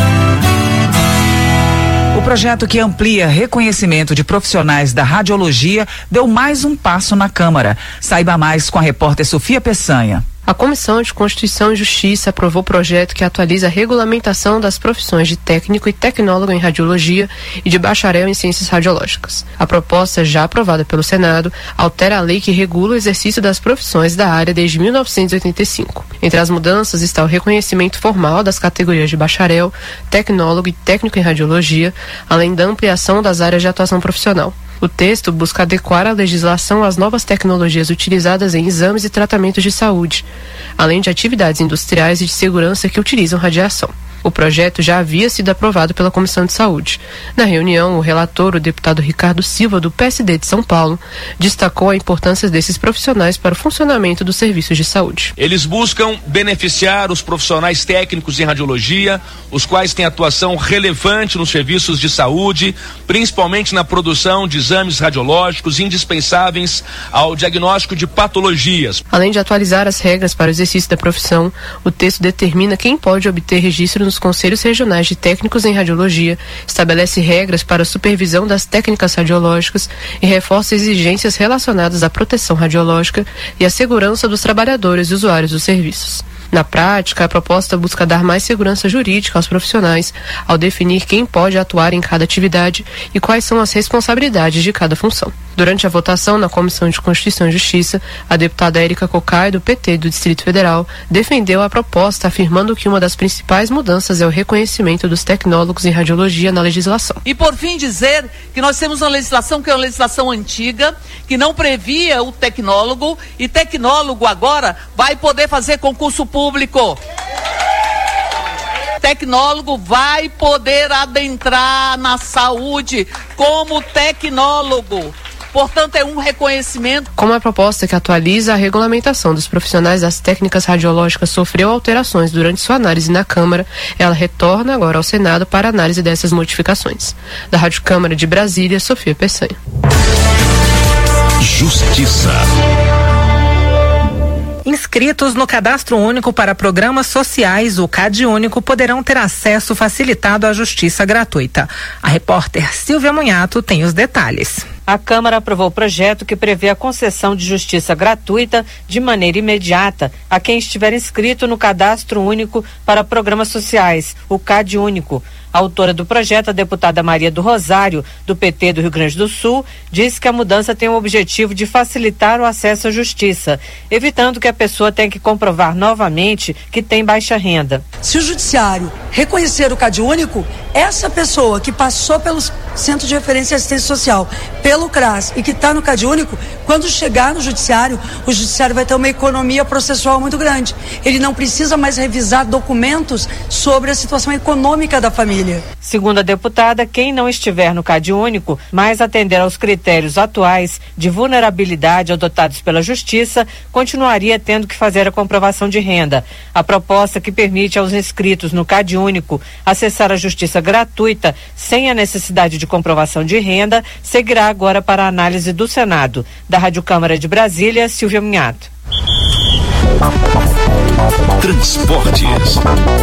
O projeto que amplia reconhecimento de profissionais da radiologia deu mais um passo na Câmara. Saiba mais com a repórter Sofia Peçanha. A Comissão de Constituição e Justiça aprovou o projeto que atualiza a regulamentação das profissões de técnico e tecnólogo em radiologia e de bacharel em ciências radiológicas. A proposta, já aprovada pelo Senado, altera a lei que regula o exercício das profissões da área desde mil novecentos e oitenta e cinco. Entre as mudanças está o reconhecimento formal das categorias de bacharel, tecnólogo e técnico em radiologia, além da ampliação das áreas de atuação profissional. O texto busca adequar a legislação às novas tecnologias utilizadas em exames e tratamentos de saúde, além de atividades industriais e de segurança que utilizam radiação. O projeto já havia sido aprovado pela Comissão de Saúde. Na reunião, o relator, o deputado Ricardo Silva, do P S D de São Paulo, destacou a importância desses profissionais para o funcionamento dos serviços de saúde. Eles buscam beneficiar os profissionais técnicos em radiologia, os quais têm atuação relevante nos serviços de saúde, principalmente na produção de exames radiológicos indispensáveis ao diagnóstico de patologias. Além de atualizar as regras para o exercício da profissão, o texto determina quem pode obter registro nos Conselhos Regionais de Técnicos em Radiologia, estabelece regras para a supervisão das técnicas radiológicas e reforça exigências relacionadas à proteção radiológica e à segurança dos trabalhadores e usuários dos serviços. Na prática, a proposta busca dar mais segurança jurídica aos profissionais ao definir quem pode atuar em cada atividade e quais são as responsabilidades de cada função. Durante a votação na Comissão de Constituição e Justiça, a deputada Érica Cocai, do P T do Distrito Federal, defendeu a proposta, afirmando que uma das principais mudanças é o reconhecimento dos tecnólogos em radiologia na legislação. E por fim dizer que nós temos uma legislação que é uma legislação antiga, que não previa o tecnólogo, e tecnólogo agora vai poder fazer concurso público. Tecnólogo vai poder adentrar na saúde como tecnólogo. Portanto, é um reconhecimento. Como a proposta que atualiza a regulamentação dos profissionais das técnicas radiológicas sofreu alterações durante sua análise na Câmara, ela retorna agora ao Senado para análise dessas modificações. Da Rádio Câmara de Brasília, Sofia Peçanha. Justiça. Em Inscritos no Cadastro Único para Programas Sociais, o CadÚnico, poderão ter acesso facilitado à justiça gratuita. A repórter Silvia Munhato tem os detalhes. A Câmara aprovou o projeto que prevê a concessão de justiça gratuita de maneira imediata a quem estiver inscrito no Cadastro Único para Programas Sociais, o CadÚnico. A autora do projeto, a deputada Maria do Rosário, do P T do Rio Grande do Sul, disse que a mudança tem o objetivo de facilitar o acesso à justiça, evitando que a pessoa tenha que comprovar novamente que tem baixa renda. Se o judiciário reconhecer o CadÚnico, essa pessoa que passou pelo Centro de Referência e Assistência Social, pelo CRAS e que está no CadÚnico, quando chegar no judiciário, o judiciário vai ter uma economia processual muito grande. Ele não precisa mais revisar documentos sobre a situação econômica da família. Segundo a deputada, quem não estiver no CadÚnico, mas atender aos critérios atuais de vulnerabilidade adotados pela Justiça, continuaria tendo que fazer a comprovação de renda. A proposta que permite aos inscritos no CadÚnico acessar a Justiça gratuita sem a necessidade de comprovação de renda seguirá agora para a análise do Senado. Da Rádio Câmara de Brasília, Silvia Munhato. Transportes.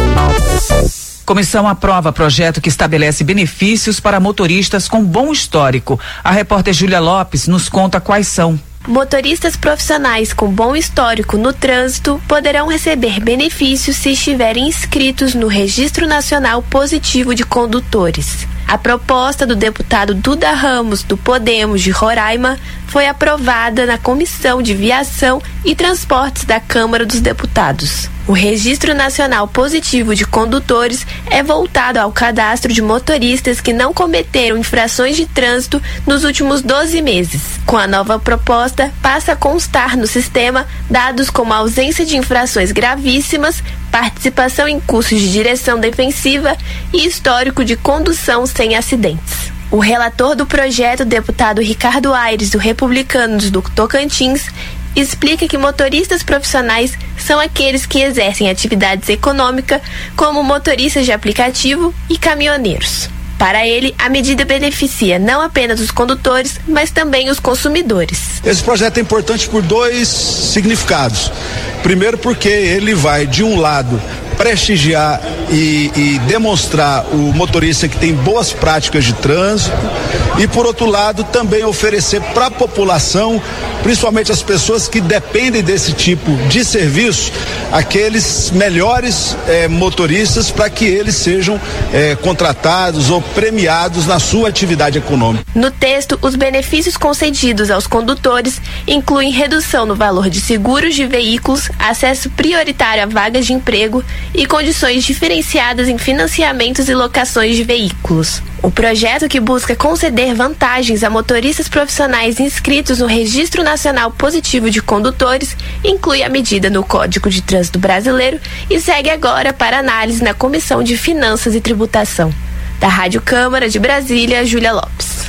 Comissão aprova projeto que estabelece benefícios para motoristas com bom histórico. A repórter Júlia Lopes nos conta quais são. Motoristas profissionais com bom histórico no trânsito poderão receber benefícios se estiverem inscritos no Registro Nacional Positivo de Condutores. A proposta do deputado Duda Ramos, do Podemos de Roraima, foi aprovada na Comissão de Viação e Transportes da Câmara dos Deputados. O Registro Nacional Positivo de Condutores é voltado ao cadastro de motoristas que não cometeram infrações de trânsito nos últimos doze meses. Com a nova proposta, passa a constar no sistema dados como a ausência de infrações gravíssimas, participação em cursos de direção defensiva e histórico de condução sem acidentes. O relator do projeto, deputado Ricardo Aires, do Republicanos do Tocantins, explica que motoristas profissionais são aqueles que exercem atividades econômicas, como motoristas de aplicativo e caminhoneiros. Para ele, a medida beneficia não apenas os condutores, mas também os consumidores. Esse projeto é importante por dois significados. Primeiro, porque ele vai, de um lado, prestigiar e, e demonstrar o motorista que tem boas práticas de trânsito e, por outro lado, também oferecer para a população, principalmente as pessoas que dependem desse tipo de serviço, aqueles melhores eh, motoristas para que eles sejam eh, contratados ou premiados na sua atividade econômica. No texto, os benefícios concedidos aos condutores incluem redução no valor de seguros de veículos, acesso prioritário a vagas de emprego e condições diferenciadas em financiamentos e locações de veículos. O projeto, que busca conceder vantagens a motoristas profissionais inscritos no Registro Nacional Positivo de Condutores, inclui a medida no Código de Trânsito Brasileiro e segue agora para análise na Comissão de Finanças e Tributação. Da Rádio Câmara de Brasília, Júlia Lopes.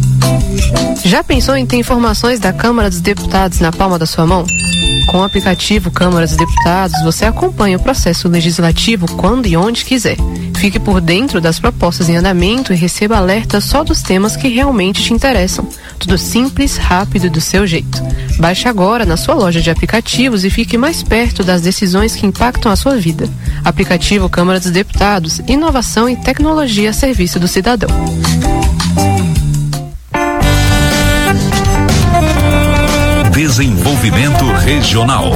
Já pensou em ter informações da Câmara dos Deputados na palma da sua mão? Com o aplicativo Câmara dos Deputados, você acompanha o processo legislativo quando e onde quiser. Fique por dentro das propostas em andamento e receba alertas só dos temas que realmente te interessam. Tudo simples, rápido e do seu jeito. Baixe agora na sua loja de aplicativos e fique mais perto das decisões que impactam a sua vida. Aplicativo Câmara dos Deputados, inovação e tecnologia a serviço do cidadão. Desenvolvimento Regional.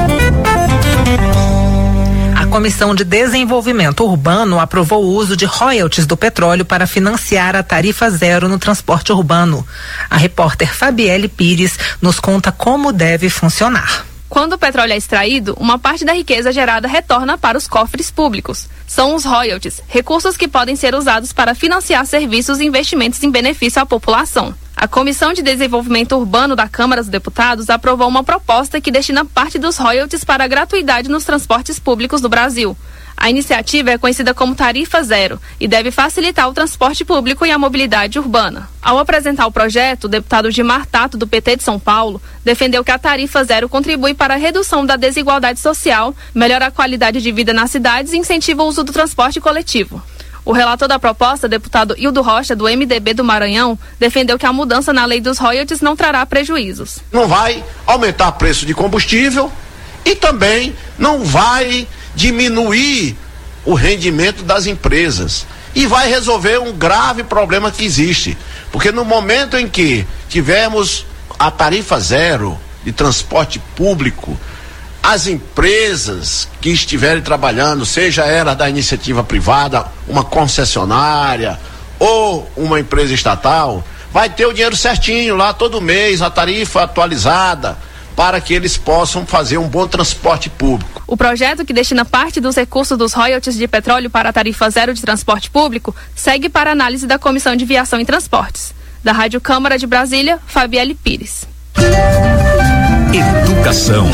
A Comissão de Desenvolvimento Urbano aprovou o uso de royalties do petróleo para financiar a tarifa zero no transporte urbano. A repórter Fabielle Pires nos conta como deve funcionar. Quando o petróleo é extraído, uma parte da riqueza gerada retorna para os cofres públicos. São os royalties, recursos que podem ser usados para financiar serviços e investimentos em benefício à população. A Comissão de Desenvolvimento Urbano da Câmara dos Deputados aprovou uma proposta que destina parte dos royalties para a gratuidade nos transportes públicos do Brasil. A iniciativa é conhecida como Tarifa Zero e deve facilitar o transporte público e a mobilidade urbana. Ao apresentar o projeto, o deputado Gilmar Tato, do P T de São Paulo, defendeu que a Tarifa Zero contribui para a redução da desigualdade social, melhora a qualidade de vida nas cidades e incentiva o uso do transporte coletivo. O relator da proposta, deputado Hildo Rocha, do M D B do Maranhão, defendeu que a mudança na lei dos royalties não trará prejuízos. Não vai aumentar o preço de combustível E também não vai diminuir o rendimento das empresas e vai resolver um grave problema que existe, porque no momento em que tivermos a tarifa zero de transporte público, as empresas que estiverem trabalhando, seja ela da iniciativa privada, uma concessionária ou uma empresa estatal, vai ter o dinheiro certinho lá todo mês, a tarifa atualizada, para que eles possam fazer um bom transporte público. O projeto, que destina parte dos recursos dos royalties de petróleo para a tarifa zero de transporte público, segue para análise da Comissão de Viação e Transportes. Da Rádio Câmara de Brasília, Fabielle Pires. Educação.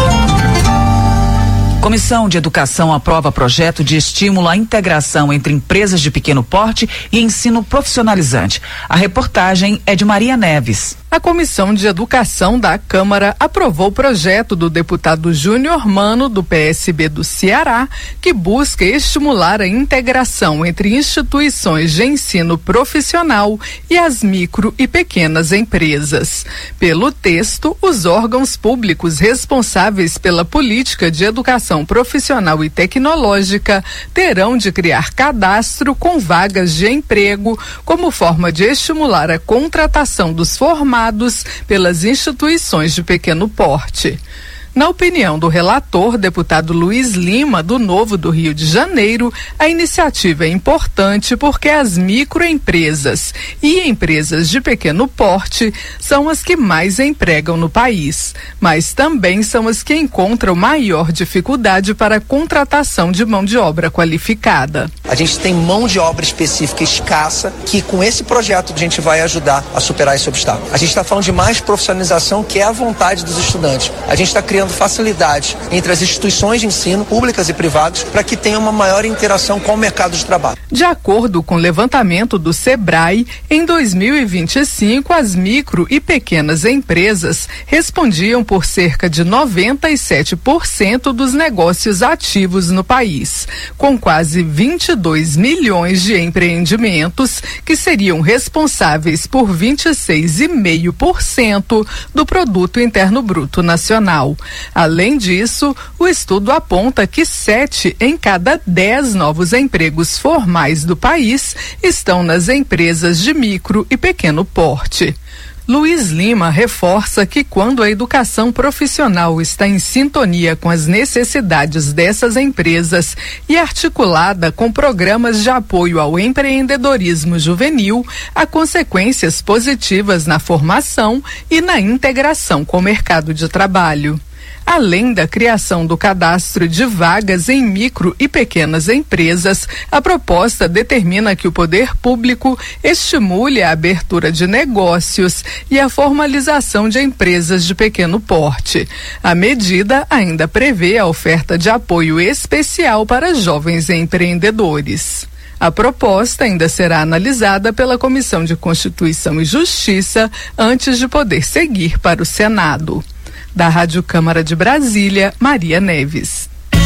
Comissão de Educação aprova projeto de estímulo à integração entre empresas de pequeno porte e ensino profissionalizante. A reportagem é de Maria Neves. A Comissão de Educação da Câmara aprovou o projeto do deputado Júnior Mano, do P S B do Ceará, que busca estimular a integração entre instituições de ensino profissional e as micro e pequenas empresas. Pelo texto, os órgãos públicos responsáveis pela política de educação profissional e tecnológica terão de criar cadastro com vagas de emprego como forma de estimular a contratação dos formados pelas instituições de pequeno porte. Na opinião do relator, deputado Luiz Lima, do Novo do Rio de Janeiro, a iniciativa é importante porque as microempresas e empresas de pequeno porte são as que mais empregam no país, mas também são as que encontram maior dificuldade para a contratação de mão de obra qualificada. A gente tem mão de obra específica escassa que com esse projeto a gente vai ajudar a superar esse obstáculo. A gente está falando de mais profissionalização, que é a vontade dos estudantes. A gente está criando facilidade entre as instituições de ensino, públicas e privadas, para que tenha uma maior interação com o mercado de trabalho. De acordo com o levantamento do Sebrae, em dois mil e vinte e cinco, as micro e pequenas empresas respondiam por cerca de noventa e sete por cento dos negócios ativos no país, com quase vinte e dois milhões de empreendimentos que seriam responsáveis por vinte e seis vírgula cinco por cento do Produto Interno Bruto Nacional. Além disso, o estudo aponta que sete em cada dez novos empregos formais do país estão nas empresas de micro e pequeno porte. Luiz Lima reforça que quando a educação profissional está em sintonia com as necessidades dessas empresas e articulada com programas de apoio ao empreendedorismo juvenil, há consequências positivas na formação e na integração com o mercado de trabalho. Além da criação do cadastro de vagas em micro e pequenas empresas, a proposta determina que o poder público estimule a abertura de negócios e a formalização de empresas de pequeno porte. A medida ainda prevê a oferta de apoio especial para jovens empreendedores. A proposta ainda será analisada pela Comissão de Constituição e Justiça antes de poder seguir para o Senado. Da Rádio Câmara de Brasília, Maria Neves.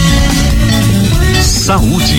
Saúde.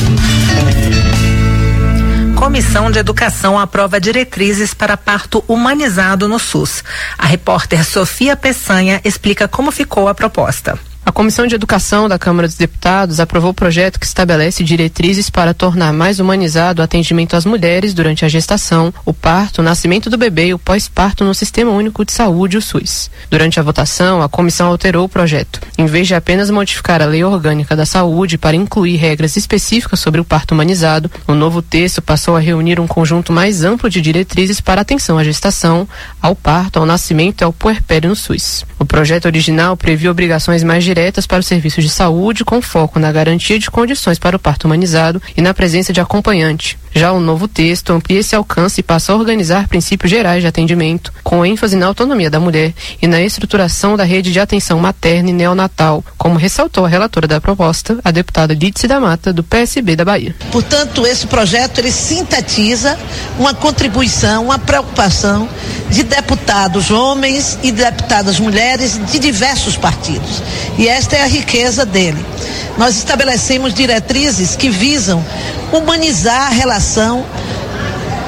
Comissão de Educação aprova diretrizes para parto humanizado no SUS. A repórter Sofia Peçanha explica como ficou a proposta. A Comissão de Educação da Câmara dos Deputados aprovou o projeto que estabelece diretrizes para tornar mais humanizado o atendimento às mulheres durante a gestação, o parto, o nascimento do bebê e o pós-parto no Sistema Único de Saúde, o SUS. Durante a votação, a comissão alterou o projeto. Em vez de apenas modificar a Lei Orgânica da Saúde para incluir regras específicas sobre o parto humanizado, o novo texto passou a reunir um conjunto mais amplo de diretrizes para atenção à gestação, ao parto, ao nascimento e ao puerpério no SUS. O projeto original previa obrigações mais diretas para os serviços de saúde, com foco na garantia de condições para o parto humanizado e na presença de acompanhante. Já o novo texto amplia esse alcance e passa a organizar princípios gerais de atendimento, com ênfase na autonomia da mulher e na estruturação da rede de atenção materna e neonatal, como ressaltou a relatora da proposta, a deputada Lídice da Mata, do P S B da Bahia. Portanto, esse projeto ele sintetiza uma contribuição, uma preocupação de deputados homens e deputadas mulheres de diversos partidos. E esta é a riqueza dele. Nós estabelecemos diretrizes que visam humanizar a relação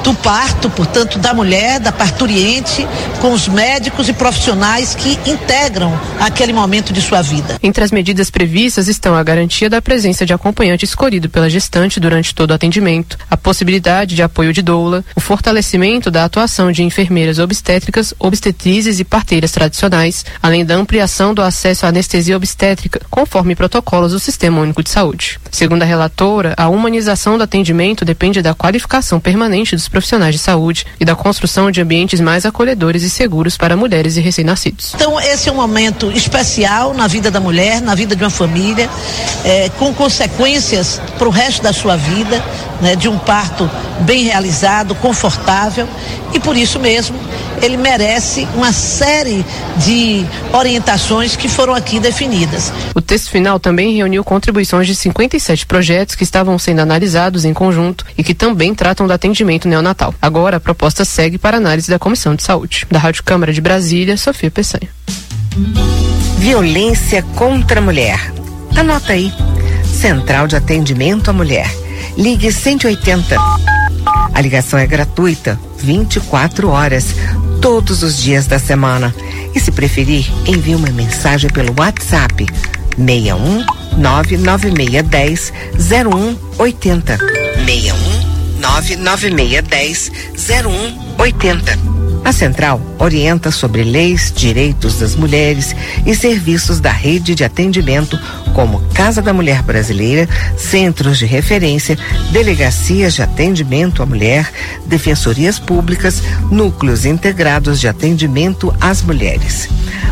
do parto, portanto, da mulher, da parturiente, com os médicos e profissionais que integram aquele momento de sua vida. Entre as medidas previstas estão a garantia da presença de acompanhante escolhido pela gestante durante todo o atendimento, a possibilidade de apoio de doula, o fortalecimento da atuação de enfermeiras obstétricas, obstetrizes e parteiras tradicionais, além da ampliação do acesso à anestesia obstétrica, conforme protocolos do Sistema Único de Saúde. Segundo a relatora, a humanização do atendimento depende da qualificação permanente dos profissionais de saúde e da construção de ambientes mais acolhedores e seguros para mulheres e recém-nascidos. Então, esse é um momento especial na vida da mulher, na vida de uma família, é, com consequências para o resto da sua vida, né, de um parto bem realizado, confortável, e por isso mesmo ele merece uma série de orientações que foram aqui definidas. O texto final também reuniu contribuições de cinquenta e sete projetos que estavam sendo analisados em conjunto e que também tratam do atendimento neonatal. Agora a proposta segue para análise da Comissão de Saúde. Da Rádio Câmara de Brasília, Sofia Peçanha. Violência contra a mulher. Anota aí. Central de Atendimento à Mulher. Ligue cento e oitenta. A ligação é gratuita, vinte e quatro horas, todos os dias da semana. E se preferir, envie uma mensagem pelo WhatsApp seis um nove nove seis um zero um oito zero. seis um nove nove seis um zero um oito zero. A Central orienta sobre leis, direitos das mulheres e serviços da rede de atendimento como Casa da Mulher Brasileira, centros de referência, delegacias de atendimento à mulher, defensorias públicas, núcleos integrados de atendimento às mulheres.